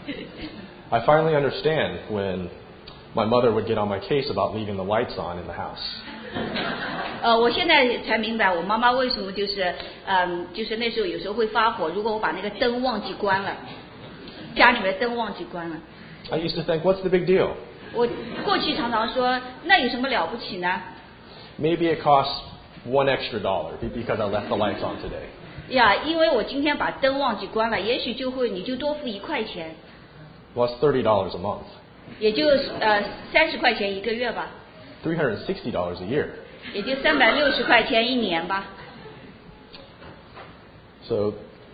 I finally understand when my mother would get on my case about leaving the lights on in the house.
呃，我现在才明白我妈妈为什么就是，嗯，就是那时候有时候会发火，如果我把那个灯忘记关了，家里面灯忘记关了。
I used to think, what's the big deal?
我过去常常说，那有什么了不起呢？
Maybe it costs one extra dollar because I left the lights on today.
呀，因为我今天把灯忘记关了，也许就会你就多付一块钱。
Well, it's thirty dollars a month.
也就呃三十块钱一个月吧。
three hundred sixty dollars a year.
也就三百六十块钱一年吧。
So,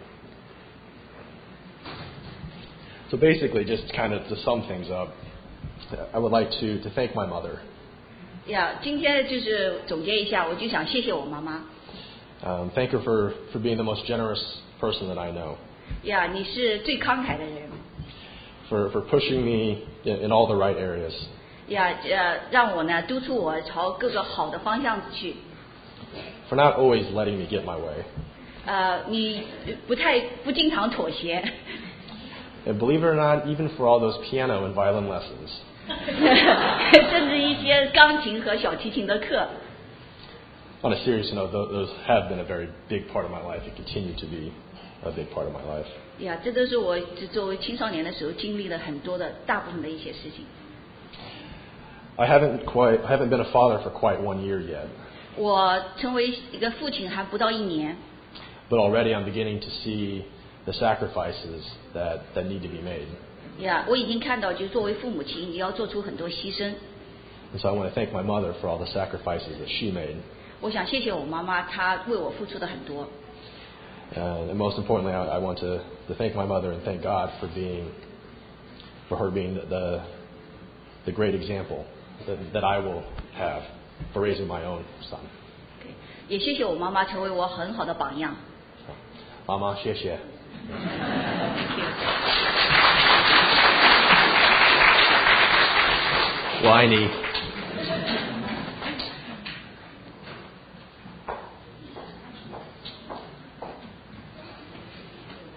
so basically, just kind of to sum things up, I would like to to thank my mother.
呀，今天就是总结一下，我就想谢谢我妈妈。
Um, thank her for, for being the most generous person that I know.
呀，你是最慷慨的人。
For for pushing me in, in all the right areas.
呀，呃，让我呢督促我朝各个好的方向去。
For not always letting me get my way.
呃，你不太不经常妥协。
And believe it or not, even for all those piano and violin lessons.
甚至一些钢琴和小提琴的课。
On a serious note, those have been a very big part of my life and continue to be a big part of my life.
呀，这都是我作为青少年的时候经历了很多的大部分的一些事情。
I haven't quite, I haven't been a father for quite one year yet.
我成为一个父亲还不到一年。
But already I'm beginning to see the sacrifices that, that need to be made.
呀，我已经看到，就是作为父母亲，你要做出很多牺牲。
And so I want to thank my mother for all the sacrifices that she made.
我想谢谢我妈妈，她为我付出的很多。
Uh, and most importantly, I, I want to, to thank my mother and thank God for being, for her being the, the, the great example that, that I will have for raising my own son.
也谢谢我妈妈成为我很好的榜样。
妈妈，谢谢。我爱你。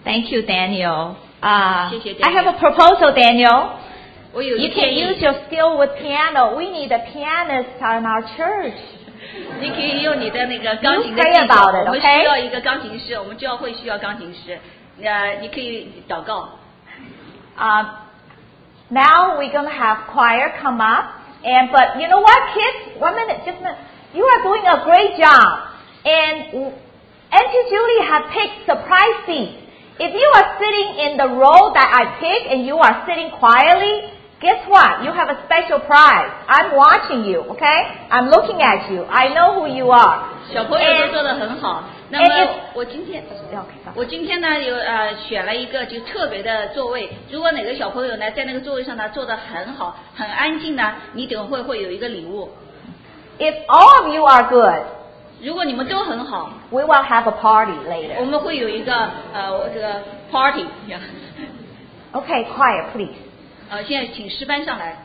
Thank you, Daniel. Uh,
谢谢
I have a
Daniel.
proposal, Daniel.
我有
You
一
can
建议
use your skill with piano. We need a pianist in our church.
你可以用你的那个钢琴的
You
技
pray
巧，
about it,
我们
okay?
需要一个钢琴师，我们教会需要钢琴师。呃，你可以祷告。
Um, now we're going to have choir come up. And but you know what, kids? One minute, just a minute. You are doing a great job. And Auntie Julie have picked surprise seats. If you are sitting in the row that I picked and you are sitting quietly, guess what? You have a special prize. I'm watching you, okay? I'm looking at you. I know who you are.
小朋友
And-
都做得很好。那
and
么
if-
我今天
Okay,
我今天呢有呃选了一个就特别的座位，如果哪个小朋友呢在那个座位上呢坐得很好很安静呢，你等会会有一个礼物。
If all of you are good,
如果你们都很好，
we will have a party
我
later.
们会有一个呃这个 party 呀。
Okay, choir, please.
呃，现在请诗班上来。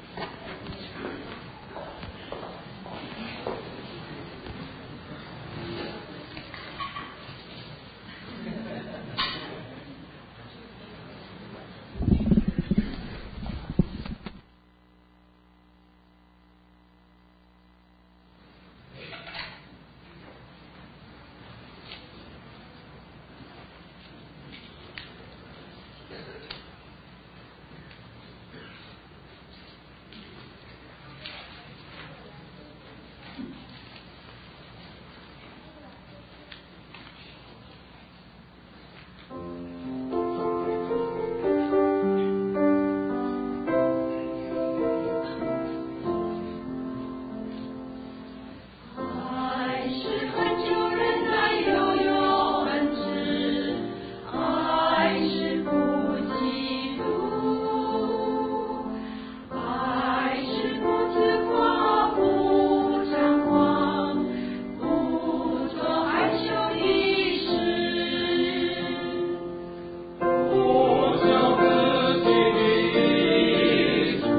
爱是很久忍耐又有恩慈，爱是不嫉妒，爱是不自夸，不张狂，不做害羞的事。我叫自己的主，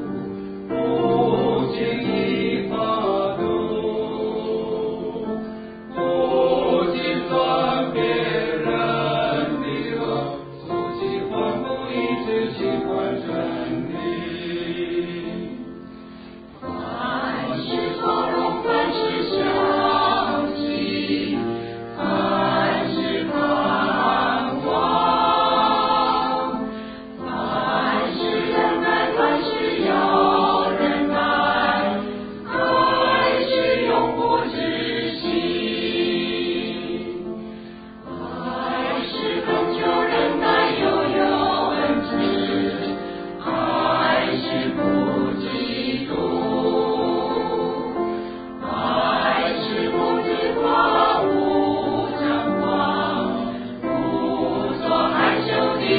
不轻易发怒，不计算别人的恶，不喜欢不一直喜欢真理。凡事包容，凡事相信，凡事盼望，凡事忍耐，凡事要忍耐，爱是永不止息。爱是恒久忍耐又有恩慈，爱是不嫉妒，爱是不自夸，不张狂，不做害羞的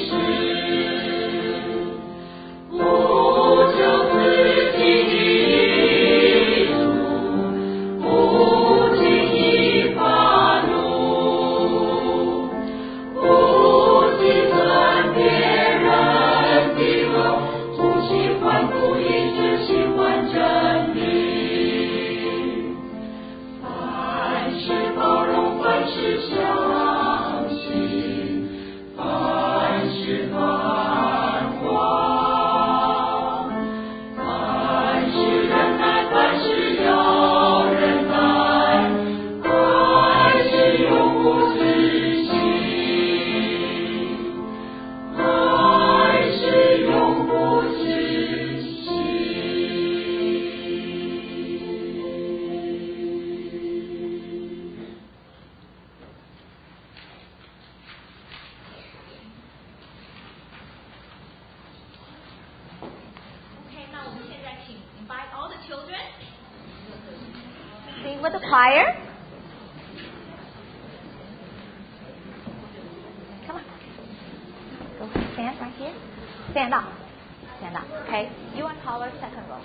事，不救自己的主，不轻易发怒，不计算别人的恶，不喜欢不义，只喜欢真理。凡事包容，凡事相信，凡事盼望，凡事忍耐，凡事要忍耐，爱是永不止息，爱是永不止息。
Okay, 那我们现在请 invite all the children. Sing with the choir. Come on. Go stand right here. Stand up. Stand up. Okay. You are taller, second row.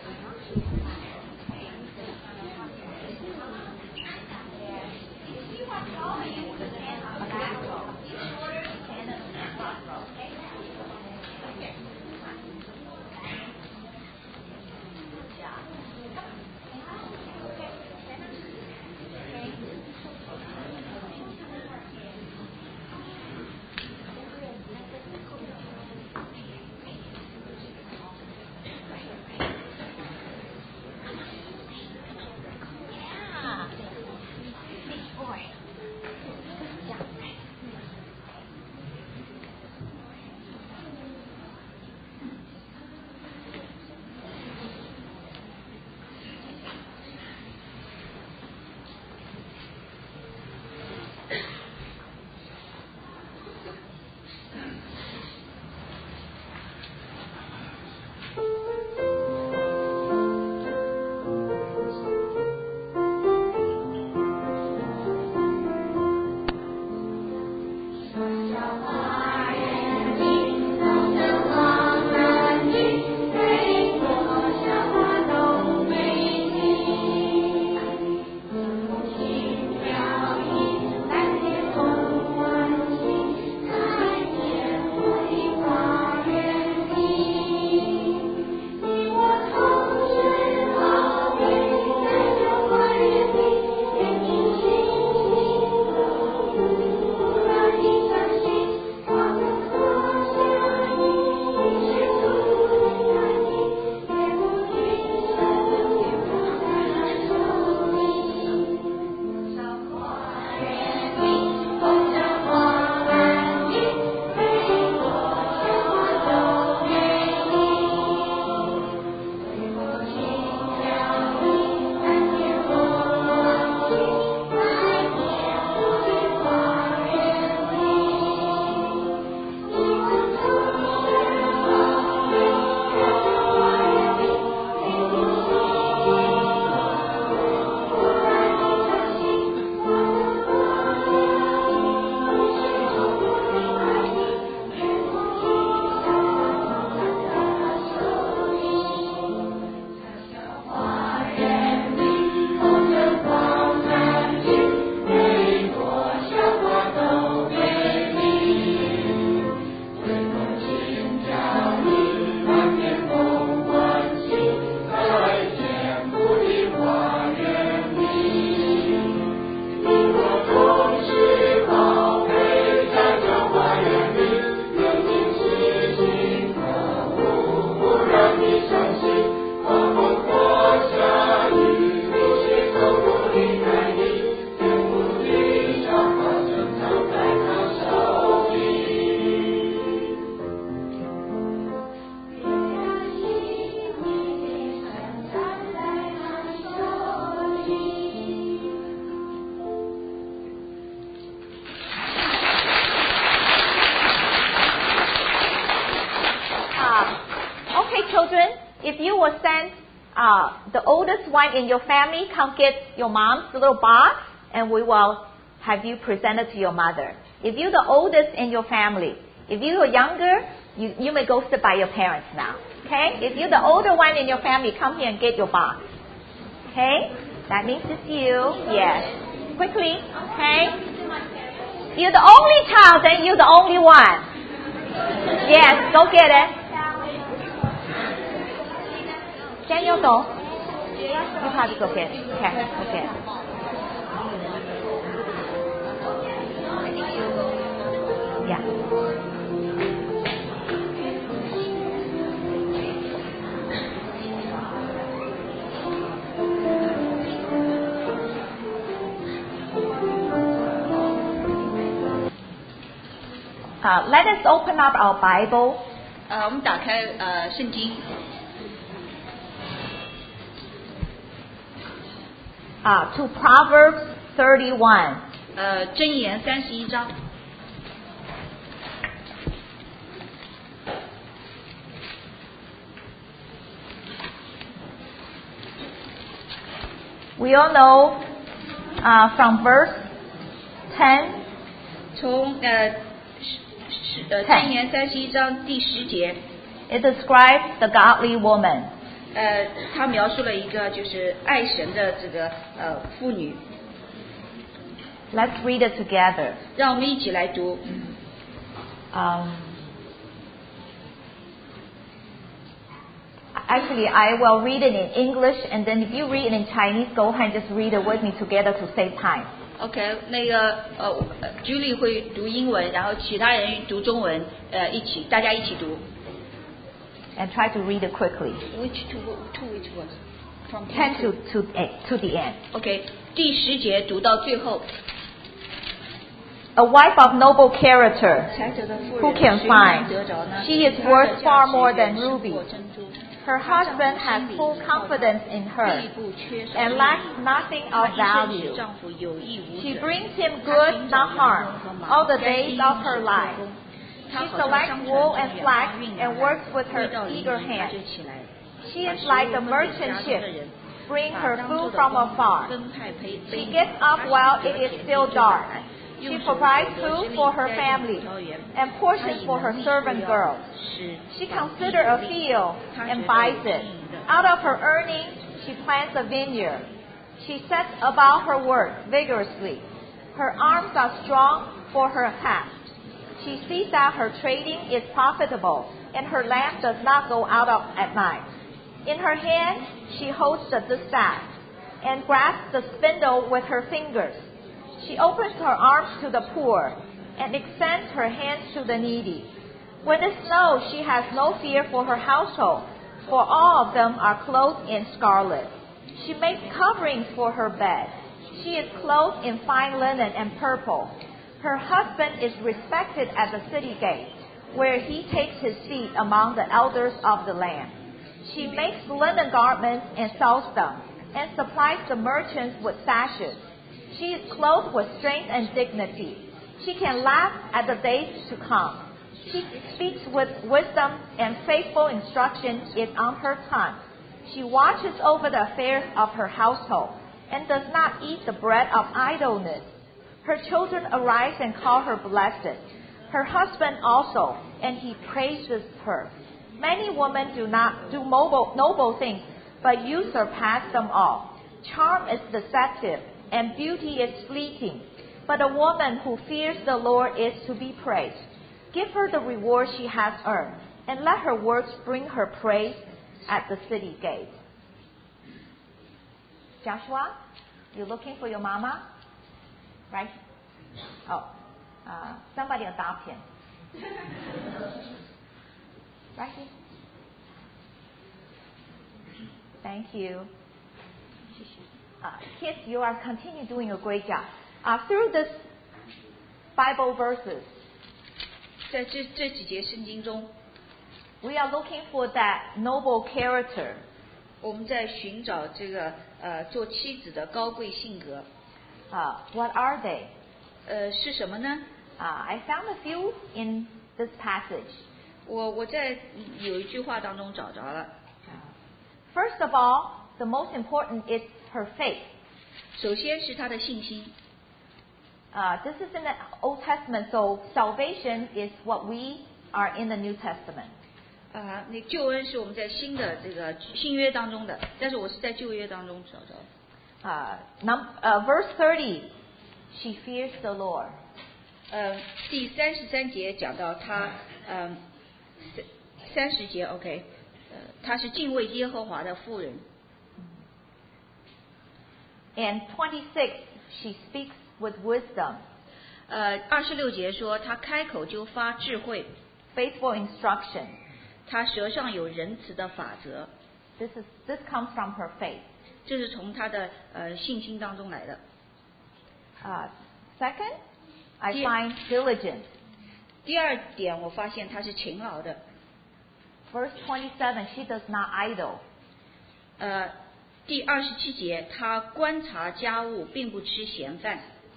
uh, the oldest one in your family, come get your mom's little box, and we will have you presented to your mother. If you're the oldest in your family, if you are younger, you, you may go sit by your parents now. Okay? If you're the older one in your family, come here and get your box. Okay? That means it's you. Yes. Quickly. Okay? You're the only child, then you're the only one. Yes, go get it. Daniel, go. You have to go get it. Okay, go get it. Yeah. Uh, let us open up our Bible.
呃，我们打开呃圣经，
Uh, to Proverbs thirty-one.
呃箴言三十一章。
We all know uh, from verse ten.
从呃十十呃箴言三十一章第十节，
It describes the godly woman.
呃，他描述了一个就是爱神的这个呃妇女。
Let's read it together.
让我们一起来读。
Um, actually, I will read it in English, and then if you read it in Chinese, go ahead and just read it with me together to save time.
OK， 那个呃，Julie 会读英文，然后其他人读中文，呃，一起大家一起读。
And try to read it quickly.
Which to to which was from
ten to to eh, to the end.
OK， 第十节读到最后。
A wife of noble character,
才德的妇
who
人
can
谁能
find?
得着呢？
She is
她的
worth
价
far
值
more
远
than
胜
ruby.
过珍珠。
Her
她丈夫
husband
心
has
里
full
依靠她，
confidence in her
必不缺少
and
益
lacks
处。
nothing
她
of
一生使
value.
丈夫有益无
She
损。
brings him
她
good,
寻找
not
阳
harm,
光和
all
忙，
the
甘
days
心
of
使
her
做
life.
工。她
She
好像
selects
商船
wool
从
and
远
flax
方运
and
粮来，
works with
未
her
到黎
eager
明她
hands.
就起来，
She
把
is
食
like
物
the
分给
merchant
家中的
ship,
人，
bring
把
her
当做
food
的
from
工
afar.
分派赔
She
ပေး。
gets up
她
while
使
it
得
is
田
still
地
dark.
用
She
手
provides
所得之
food
力
for her
栽种
family
葡萄园，
and
她
portions
以
for
能
her
力
servant
束腰，
girls.
使
She
绑地
considers a
得力。
field
她
and
觉
buys
得有
it.
经营的。
Out of her earnings, she plants a vineyard. She sets about her work vigorously. Her arms are strong for her task. She sees that her trading is profitable, and her lamp does not go out of, at night. In her hand, she holds the distaff and grasps the spindle with her fingers. She opens her arms to the poor and extends her hands to the needy. When it snows, she has no fear for her household, for all of them are clothed in scarlet. She makes coverings for her bed. She is clothed in fine linen and purple. Her husband is respected at the city gate, where he takes his seat among the elders of the land. She makes linen garments and sells them, and supplies the merchants with sashes. She is clothed with strength and dignity. She can laugh at the days to come. She speaks with wisdom, and faithful instruction is on her tongue. She watches over the affairs of her household, and does not eat the bread of idleness. Her children arise and call her blessed. Her husband also, and he praises her. Many women do not do mobile, noble things, but you surpass them all. Charm is deceptive, and beauty is fleeting. But a woman who fears the Lord is to be praised. Give her the reward she has earned, and let her works bring her praise at the city gate. Joshua, you looking for your mama? Right? Oh, uh, somebody adopt him. Right here. Thank you. Uh, kids, you are continue doing a great job. Uh, through this Bible verses,
在这这几节圣经中，
we are looking for that noble character.
我们在寻找这个呃做妻子的高贵性格。
Uh, what are they?
呃，是什么呢？
Uh, I found a few in this passage.
我我在有一句话当中找着了。
First of all, the most important is her faith.
首先是她的信心。
Uh, this is in the Old Testament, so salvation is what we are in the New Testament.
啊，那救恩是我们在新的这个新约当中的，但是我是在旧约当中找到。
Uh, num, uh, verse thirty, she fears the Lord.
呃，第三十三节讲到她，嗯，三三十节 OK， 呃，她是敬畏耶和华的妇人。
And twenty-six, she speaks with wisdom.
呃，二十六节说她开口就发智慧，
Faithful instruction.
她舌上有仁慈的法则，
This is this comes from her faith.
这是从她的呃信心当中来的。
Uh, second, I
Yeah.
find diligent.
第二点，我发现她是勤劳的。
Verse twenty-seven, she does not idle.
呃，第二十七节，她观察家务，并不吃闲饭，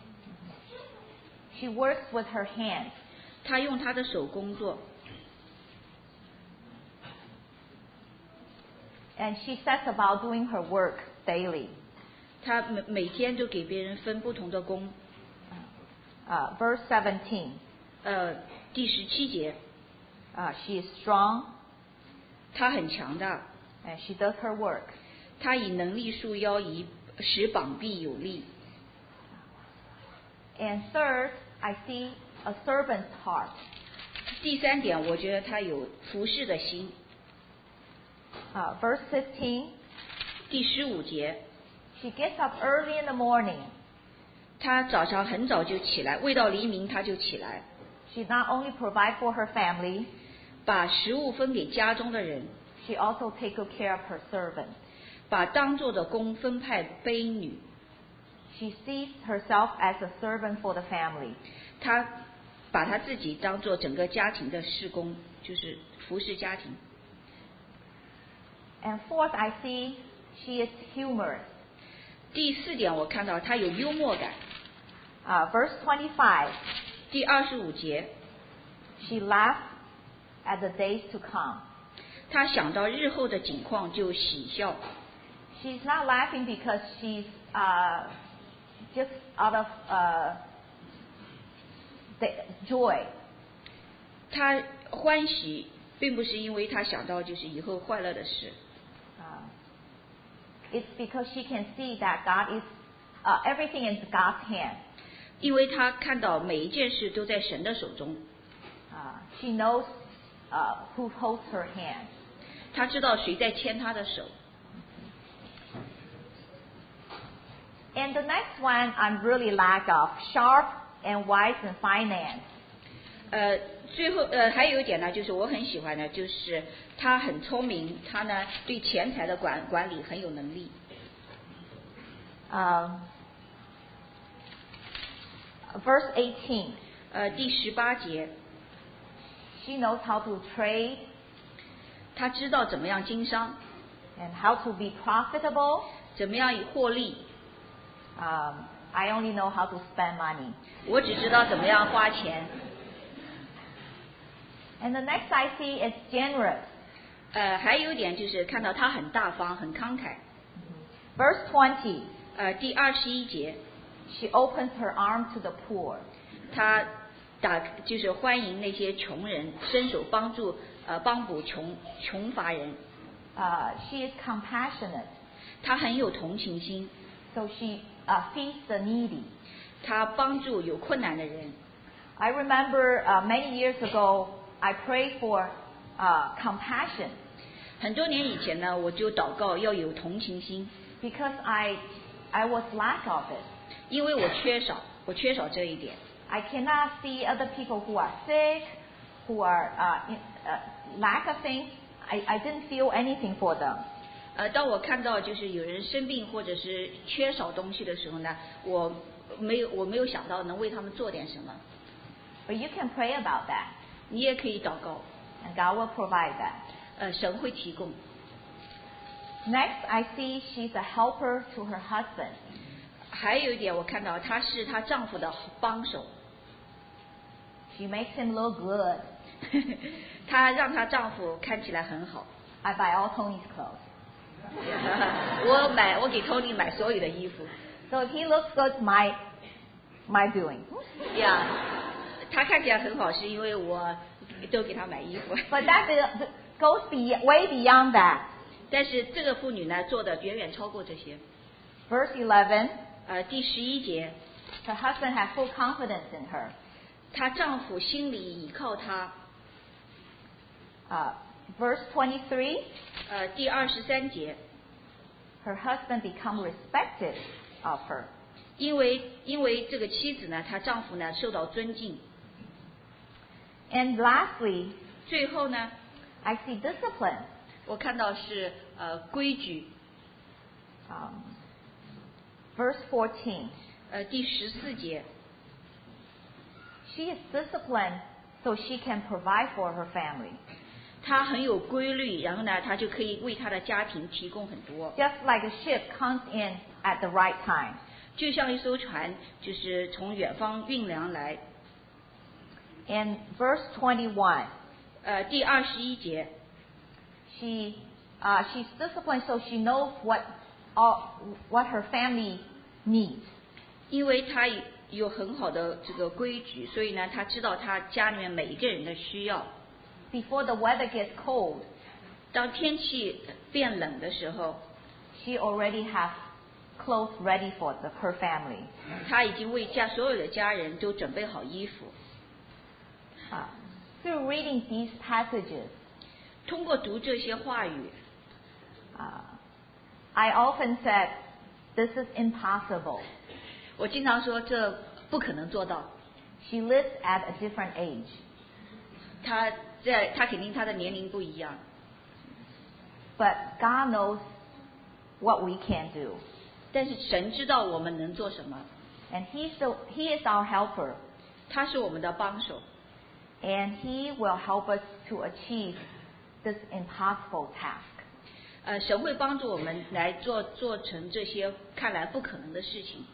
She works with her hands.
她用她的手工作。
And she sets about doing her work daily.
她每每天都给别人分不同的工。
Uh, verse seventeen,
呃，第十七节，
uh, she is strong
她很强大，
and she does her work.
她以能力束腰，以使膀臂有力。
And third, I see a servant's heart.
第三点，我觉得她有服侍的心。
Uh, verse fifteen,
第十五节，
she gets up early in the morning.
她早上很早就起来，未到黎明她就起来，
She not only provides for her family,
把食物分给家中的人，
she also takes good care of her servants.
把当做的工分派婢女。
She sees herself as a servant for the family.
她把她自己当做整个家庭的事工，就是服侍家庭。
And fourth, I see she is humorous.
第四点，我看到她有幽默感。
Uh, verse twenty-five,
第二十五节，
she laughs at the days to come.
她想到日后的景况就喜笑。
She's not laughing because she's uh, just out of uh, the joy.
她欢喜，并不是因为她想到就是以后快乐的事，
Uh, it's because she can see that God is uh, everything in God's hand.
因为她看到每一件事都在神的手中，
Uh, she knows uh, who holds her hand.
她知道谁在牵她的手。
And the next one I'm really lack of, sharp and wise in finance.
呃，最后呃还有一点呢，就是我很喜欢的，就是她很聪明，她呢对钱财的管管理很有能力。
Um, verse eighteen,
呃，第十八节，
she knows how to trade
她知道怎么样经商，
and how to be profitable.
怎么样以获利。
Um, I only know how to spend money.
我只知道怎么样花钱。
And the next I see is generous.
呃，还有一点就是看到她很大方，很慷慨。
Verse twenty,
呃，第二十一节，
she opens her arm to the poor.
她打就是欢迎那些穷人，伸手帮助呃帮补穷穷乏人。
Uh, she is compassionate,
她很有同情心，
so she uh, feeds the needy.
她帮助有困难的人。
I remember uh, many years ago, I prayed for uh, compassion
很多年以前呢，我就祷告要有同情心，
because I, I was lack of it.
因为我缺少，我缺少这一点。
I cannot see other people who are sick, who are uh, in, uh, lack of things. I, I didn't feel anything for them.
呃，当我看到就是有人生病或者是缺少东西的时候呢，我没有我没有想到能为他们做点什么。
But you can pray about that,
你也可以祷告，
and God will provide that.
呃，神会提供。
Next, I see she's a helper to her husband.
还有一点，我看到她是她丈夫的帮手，
She makes him look good.
她让她丈夫看起来很好。
I buy all Tony's clothes.
我买我给 Tony 买所有的衣服。
So if he looks good, my my doing.
呀，他看起来很好，是因为我都给他买衣服。
But that be- goes be- way beyond that.
但是这个妇女呢，做的远远超过这些。
Verse eleven,
呃，第十一节，
her husband had full confidence in her.
她丈夫心里倚靠她。
Uh, verse twenty-three,
呃，第二十三节，
her husband become respected of her.
因为因为这个妻子呢，她丈夫呢受到尊敬。
And lastly,
最后呢，
I see discipline.
我看到是呃规矩。
Um, verse fourteen,
呃，第十四节，
she is disciplined so she can provide for her family.
她很有规律，然后呢，她就可以为她的家庭提供很多。
Just like a ship comes in at the right time.
就像一艘船，就是从远方运粮来。
In verse twenty-one,
呃，第二十一节，
she uh, she's disciplined so she knows what all, what her family needs.
因为她有很好的这个规矩，所以呢，她知道她家里面每一个人的需要。
Before the weather gets cold,
当天气变冷的时候，
she already has clothes ready for the, her family.
她已经为家所有的家人都准备好衣服。
Uh, through reading these passages,
通过读这些话语，
uh, I often said, this is impossible.
我经常说这不可能做到。
She lives at a different age.
她在她肯定她的年龄不一样，
But God knows what we can do.
但是神知道我们能做什么，
And he's the, He is our helper.
他是我们的帮手，
And He will help us to achieve this impossible task.
呃，神会帮助我们来做做成这些看来不可能的事情。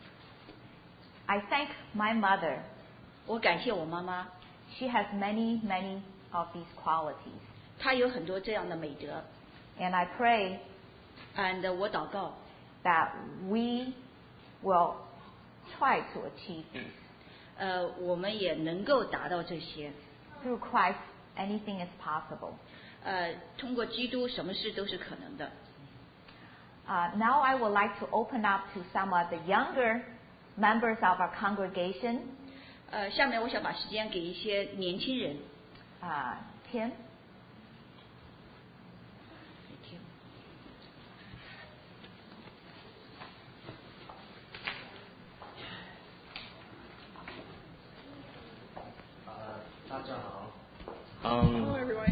I thank my mother.
我感谢我妈妈，
She has many, many of these qualities.
她有很多这样的美德。
And I pray
and 我祷告，
that we will try to achieve these.
呃，我们也能够达到这些。
Through Christ, anything is possible.
呃，通过基督，什么事都是可能的。
Uh, now I would like to open up to some of the younger members of our congregation.
呃，下面我想把时间给一些年轻人。
Uh, Tim?
Thank you.
大家好。
Hello
Um,
everyone.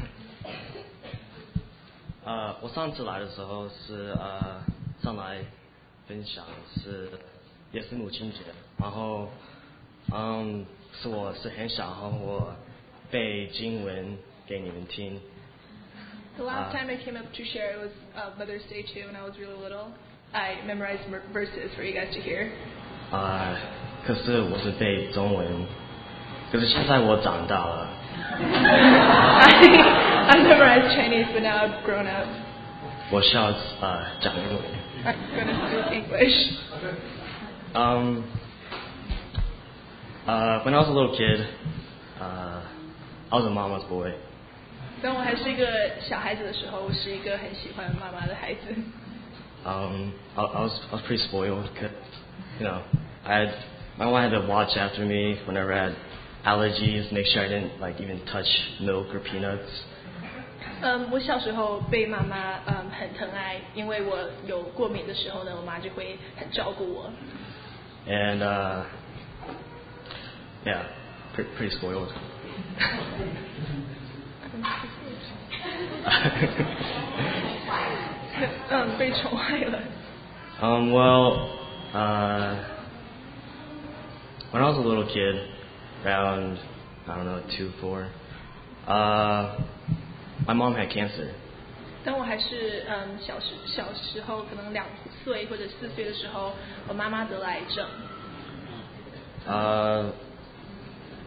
呃，我上次来的时候是呃上来分享是也是母亲节，然后嗯是我是很小，然后我背经文给你们听。
The last
Uh,
time I came up to share, it was uh, Mother's Day too, when I was really little. I memorized mer- verses for you guys to hear.
啊、可是我是背中文，可是现在我长大了，
I, I memorized Chinese, but now I've grown up.
我需要呃讲英文。
I'm going to speak English.
Um, uh, when I was a little kid, uh, I was a mama's boy.
当我还是一个小孩子的时候，我是一个很喜欢妈妈的孩子。
Um, I, I was I was pretty spoiled because, you know, I had my mom had to watch after me whenever I had allergies, make sure I didn't like even touch milk or peanuts.
嗯，我小时候被妈妈嗯很疼爱，因为我有过敏的时候呢，我妈就会很照顾我。
And uh, yeah, pretty, pretty spoiled.
嗯，被宠爱了。
Um, well, uh, when I was a little kid, around I don't know two, four, uh, my mom had cancer.
当我还是嗯小时小时候，可能两岁或者四岁的时候，我妈妈得了癌症。
Uh,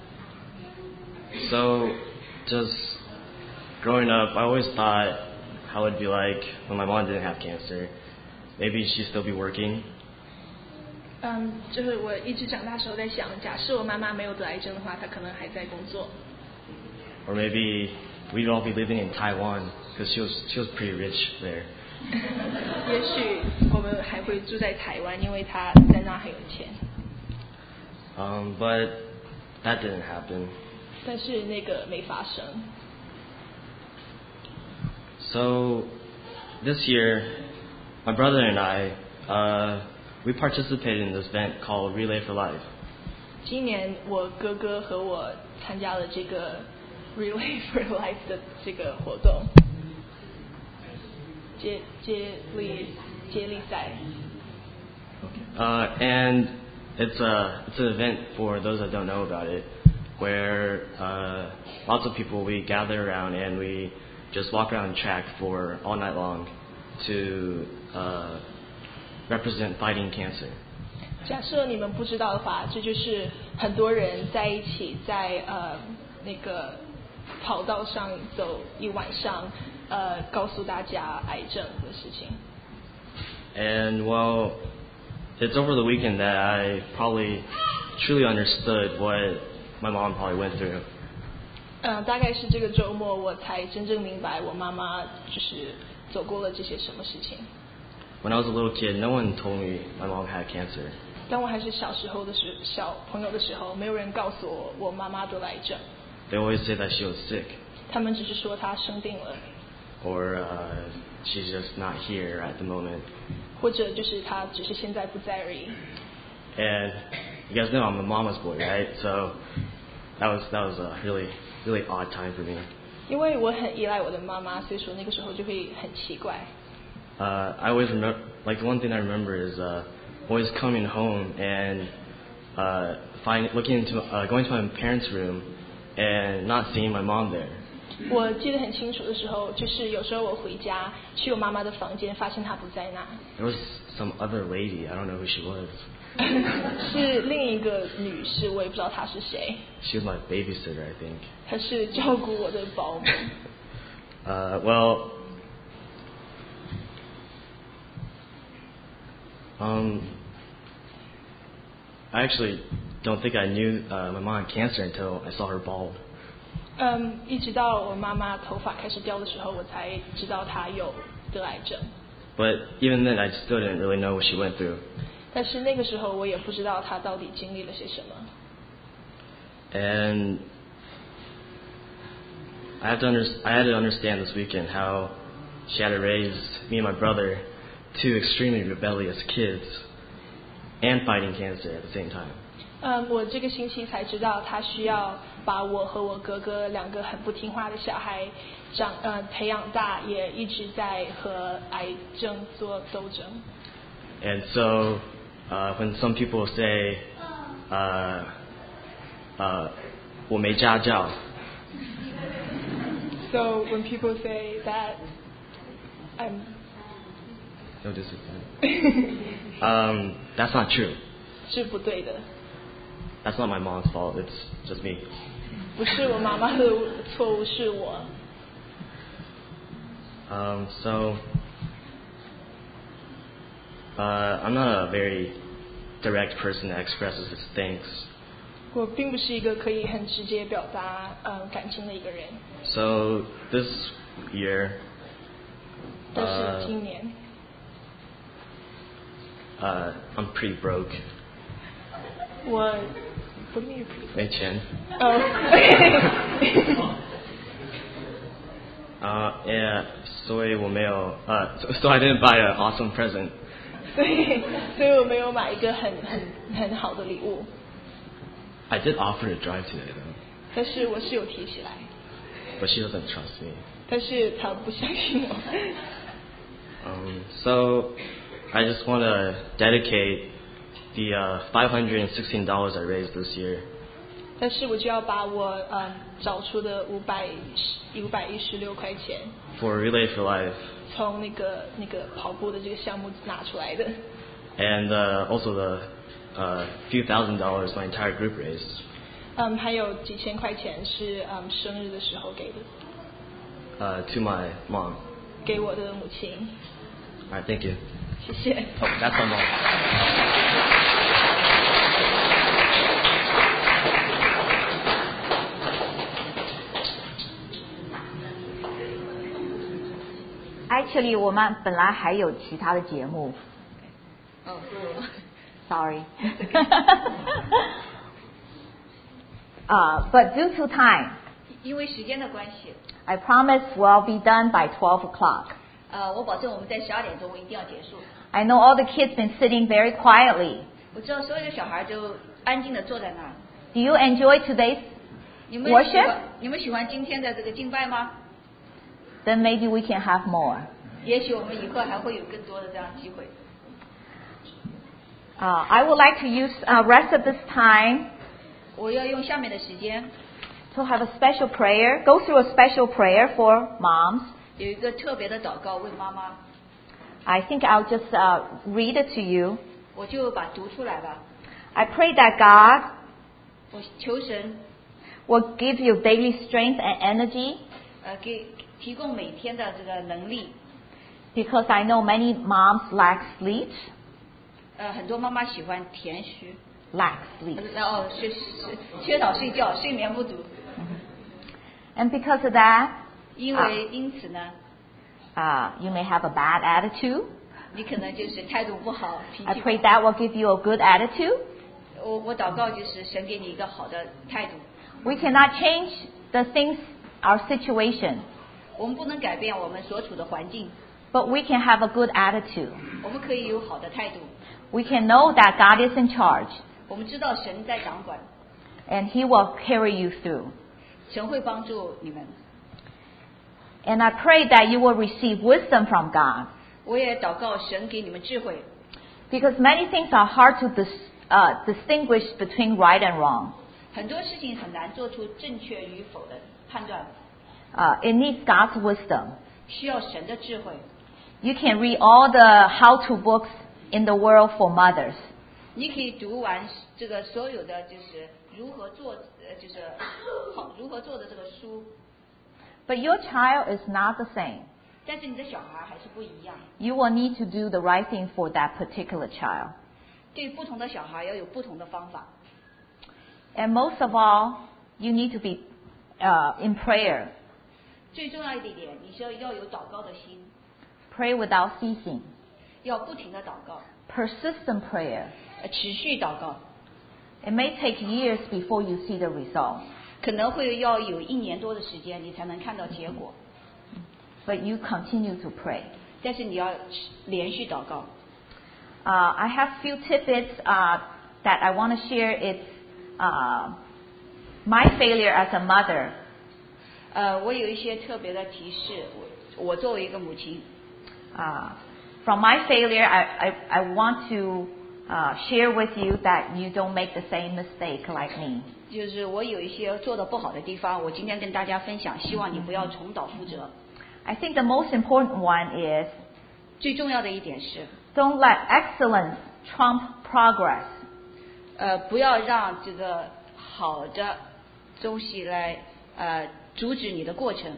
so just growing up, I always thought how it'd be like when my mom didn't have cancer. Maybe she'd still be working.
嗯，就是我一直长大时候在想，假设我妈妈没有得癌症的话，她可能还在工作。
Or maybe we'd all be living in Taiwan because she was she was pretty rich there.
也许我们还会住在台湾，因为她在那很有钱。
Um, but that didn't happen.
但是那个没发生。
So this year, my brother and I, uh, we participated in this event called Relay for Life.
今年我哥哥和我参加了这个 Relay for Life 的这个活动，接接力接力赛。
Uh, and it's a it's an event for those that don't know about it, where uh, lots of people we gather around and we just walk around track for all night long to uh, represent fighting cancer.
假设你们不知道的话，这就是很多人在一起在呃那个跑道上走一晚上，呃告诉大家癌症的事情。
And well, it's over the weekend that I probably truly understood what my mom probably went through.
呃，大概是这个周末我才真正明白我妈妈就是走过了这些什么事情。
When I was a little kid, no one told me my mom had cancer.
当我还是小时候的时小朋友的时候，没有人告诉我我妈妈得了癌症。
They always say that she was sick.
他们只是说她生病了。
Or uh, she's just not here at the moment.
或者就是她只是现在不在而已。
And you guys know I'm a mama's boy, right? So that was that was a really really odd time for me.
因为我很依赖我的妈妈，所以说那个时候就会很奇怪。
Uh, I always remember, like the one thing I remember is uh, always coming home and uh, find looking into uh, going to my parents' room and not seeing my mom there.
我记得很清楚的时候，就是有时候我回家去我妈妈的房间，发现她不在那。
There was some other lady, I don't know who she was.
是另一个女士，我也不知道她是谁。
She was my babysitter, I think.
她是照顾我的保姆。
Uh, well, um, I actually don't think I knew uh, my mom had cancer until I saw her bald.
嗯，一直到我妈妈头发开始掉的时候，我才知道她有得癌症。
But even then, I still didn't really know what she went through.
但是那个时候，我也不知道她到底经历了些什么。
And I have to under, I had to understand this weekend how she had to raise me and my brother, two extremely rebellious kids, and fighting cancer at the same time.
嗯，我这个星期才知道，她需要把我和我哥哥两个很不听话的小孩长呃培养大，也一直在和癌症做斗争。
And so, uh, when some people say, uh, uh, 我没家教,
So when people say that I'm
no discipline. um, that's not true.
是不对的，
That's not my mom's fault. It's just me.
不是我妈妈的错误，是我。
Um, so, uh, I'm not a very direct person that expresses his thanks.
我并不是一个可以很直接表达嗯感情的一个人，
So this year,
但
uh,
是今年
uh, I'm pretty broke.
我不密
没钱.
哦，
Uh, yeah, 所以我没有, uh, so, so I didn't buy an awesome present.
所以所以我没有买一个很很很好的礼物，
I did offer to drive today though,
但是我是有提起来，
but she doesn't trust me.
但是他不相信我。
Um, so I just want to dedicate the uh, five hundred sixteen dollars I raised this year
但是我就要把我嗯找出的五百五百一十六块钱，
for Relay for Life,
从那个那个跑步的这个项目拿出来的，
and uh, also the uh, few thousand dollars my entire group raised.
嗯，还有几千块钱是嗯生日的时候给的，
Uh, to my mom.
给我的母亲。
All right, thank you.
谢谢。
Oh, that's one more.
Actually， 我们本来还有其他的节目。
哦，
Sorry. uh, but due to time,
因为时间的关系，
I promise we'll be done by twelve o'clock.
呃，我保证我们在十二点钟一定要结束。
I know all the kids been sitting very quietly.
我知道所有的小孩都安静的坐在那儿。
Do you enjoy today's
你们喜
worship?
欢你们喜欢今天的这个敬拜吗？
Then maybe we can have more.
也许我们以后还会有更多的这样机会。
Uh, I would like to use uh, rest of this time
我要用下面的时间
to have a special prayer, go through a special prayer for moms.
有一个特别的祷告为妈妈，
I think I'll just uh, read it to you.
我就把读出来吧。
I pray that God
我求神
will give you daily strength and energy
呃给提供每天的这个能力，
because I know many moms lack sleep,
呃很多妈妈喜欢甜食，
lack sleep.
然后是是缺少睡觉，睡眠不足，
And because of that,
因为因此呢，
uh, you may have a bad attitude.
你可能就是态度不好，脾
I
气
pray
不好。
that will give you a good attitude.
我我祷告就是神给你一个好的态度。
We cannot change the things, our situation,
我们不能改变我们所处的环境，
but we can have a good attitude.
我们可以有好的态度。
We can know that God is in charge
我们知道神在掌管，
and He will carry you through.
神会帮助你们。
And I pray that you will receive wisdom from God
我也祷告神给你们智慧，
because many things are hard to dis, uh, distinguish between right and wrong.
很多事情很难做出正确与否的判断，
Uh, it needs God's wisdom.
需要神的智慧。
You can read all the how-to books in the world for mothers.
你可以读完这个所有的就是如何做，呃，就是好如何做的这个书，
But your child is not the same.
但是你的小孩还是不一样。
You will need to do the right thing for that particular child.
对不同的小孩要有不同的方法。
And most of all, you need to be uh, in prayer.
最重要的一点，你是要要有祷告的心，
Pray without ceasing.
要不停的祷告，
Persistent prayer.
呃，持续祷告，
It may take years before you see the result,
可能会要有一年多的时间，你才能看到结果。
but you continue to pray.
但是你要连续祷告。
Uh, I have few tidbits uh, that I want to share. It's uh, my failure as a mother.
呃，我有一些特别的提示，我我作为一个母亲，
Uh, from my failure, I, I, I want to uh, share with you that you don't make the same mistake like me.
就是我有一些做的不好的地方，我今天跟大家分享，希望你不要重蹈覆辙。
I think the most important one is
最重要的一点是，
don't let excellence trump progress.
呃，不要让这个好的东西来呃阻止你的过程。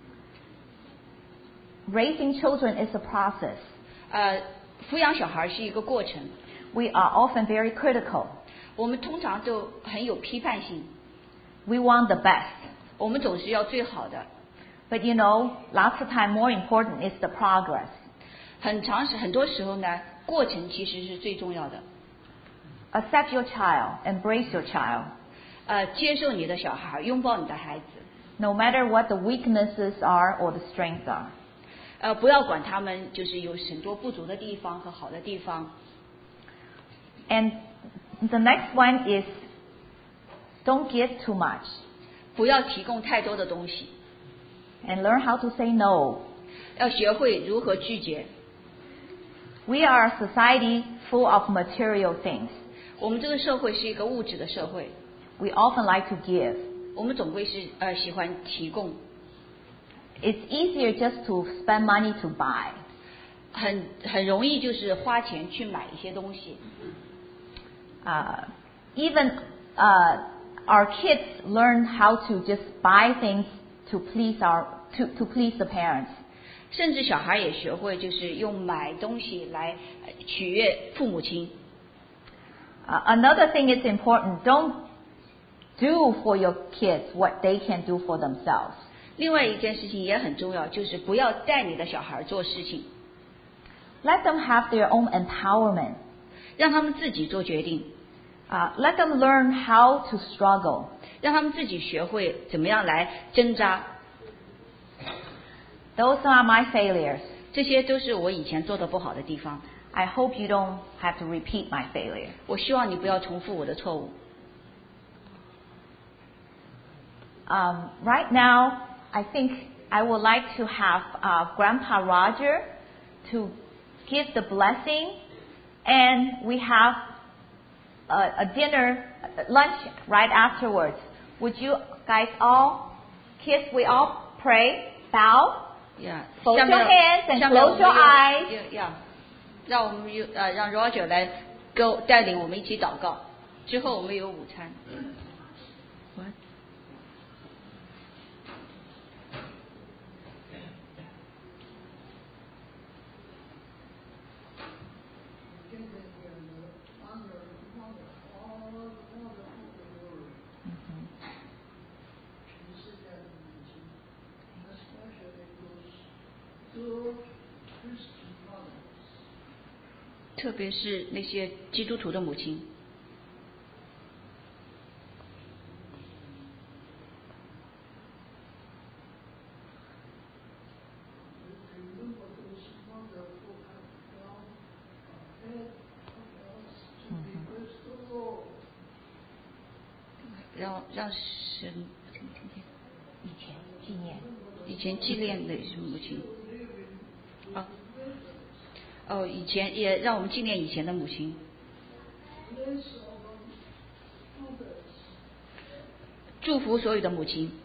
Raising children is a process.
呃，抚养小孩是一个过程，
We are often very critical.
我们通常都很有批判性，
We want the best.
我们总是要最好的。
But you know, lots of time more important is the progress.
很长时很多时候呢，过程其实是最重要的。
Accept your child, embrace your child.
呃，接受你的小孩，拥抱你的孩子，
No matter what the weaknesses are or the strengths are.
呃，不要管他们就是有很多不足的地方和好的地方。
And the next one is don't give too much
不要提供太多的东西，
and learn how to say no.
要学会如何拒绝。
We are a society full of material things.
我们这个社会是一个物质的社会，
We often like to give.
我们总归是呃喜欢提供，
It's easier just to spend money to buy.
很很容易就是花钱去买一些东西。
Uh, even uh, our kids learn how to just buy things to please our to, to please the parents.
甚至小孩也学会就是用买东西来取悦父母亲。
Uh, another thing is important. Don't do for your kids what they can do for themselves.
另外一件事情也很重要，就是不要带你的小孩做事情。
Let them have their own empowerment.
让他们自己做决定。
Uh, let them learn how to struggle.
让他们自己学会怎么样来挣扎。
Those are my failures.
这些都是我以前做的不好的地方。
I hope you don't have to repeat my failure.
我希望你不要重复我的错误。
Um, right now, I think I would like to have uh, Grandpa Roger to give the blessing, and we have a, a dinner, lunch right afterwards. Would you guys all, kids, we all pray, bow,
yeah.
fold your hands and close your eyes.
Yeah. 让我们有呃让 Roger 来给带领我们一起祷告，之后我们有午餐。What? 特别是那些基督徒的母亲。让让神
以前纪念，
以前纪念的是母亲。啊。哦，以前也让我们纪念以前的母亲。祝福所有的母亲，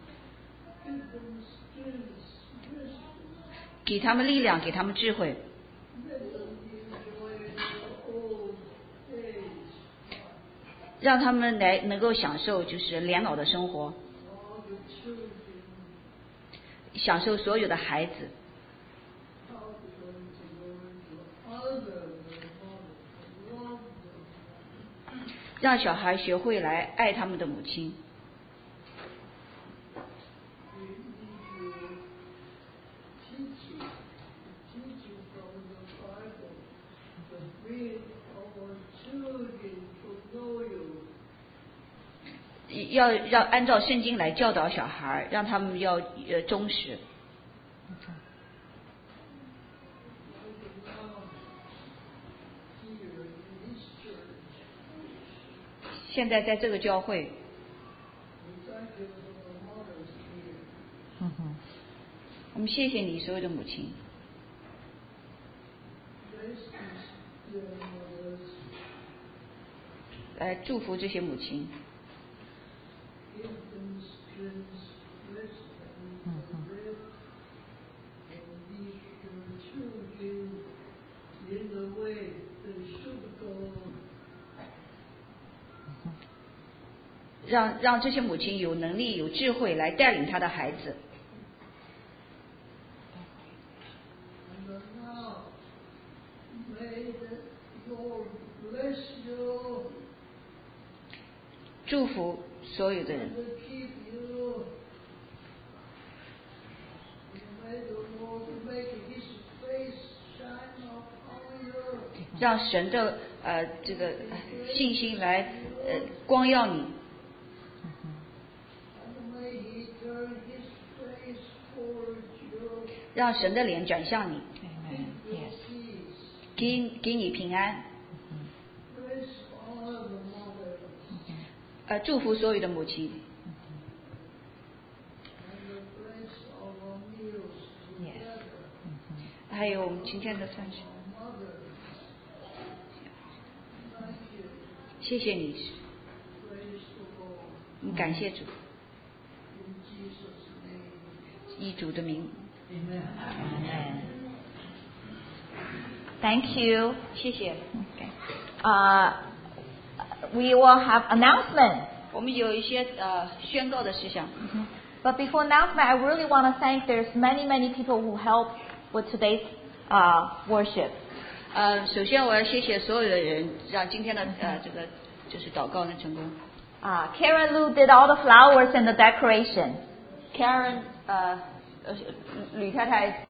给他们力量，给他们智慧，让他们来能够享受就是年老的生活，享受所有的孩子。让小孩学会来爱他们的母亲。要要按照圣经来教导小孩，让他们要呃忠实。现在在这个教会，
嗯哼，
我们谢谢你所有的母亲，来祝福这些母亲。
嗯哼，让让这些母亲有能力、有智慧来带领她的孩子。祝福所有的人。让神的呃这个信心来呃光耀你。让神的脸转向你，给给你平安。呃，祝福所有的母亲。还有我们今天的饭食。谢谢你，我们感谢主，以主的名。 Thank you.
谢谢。
Okay. Uh, we will have announcement.
我们有一些呃宣告的事项。
But before announcement, I really want to thank there's many, many people who help with today's uh, worship.
呃，首先我要谢谢所有的人，让今天的呃这个就是祷告能成功。
Uh, Karen Lu did all the flowers and the decoration.
Karen 呃呃吕太太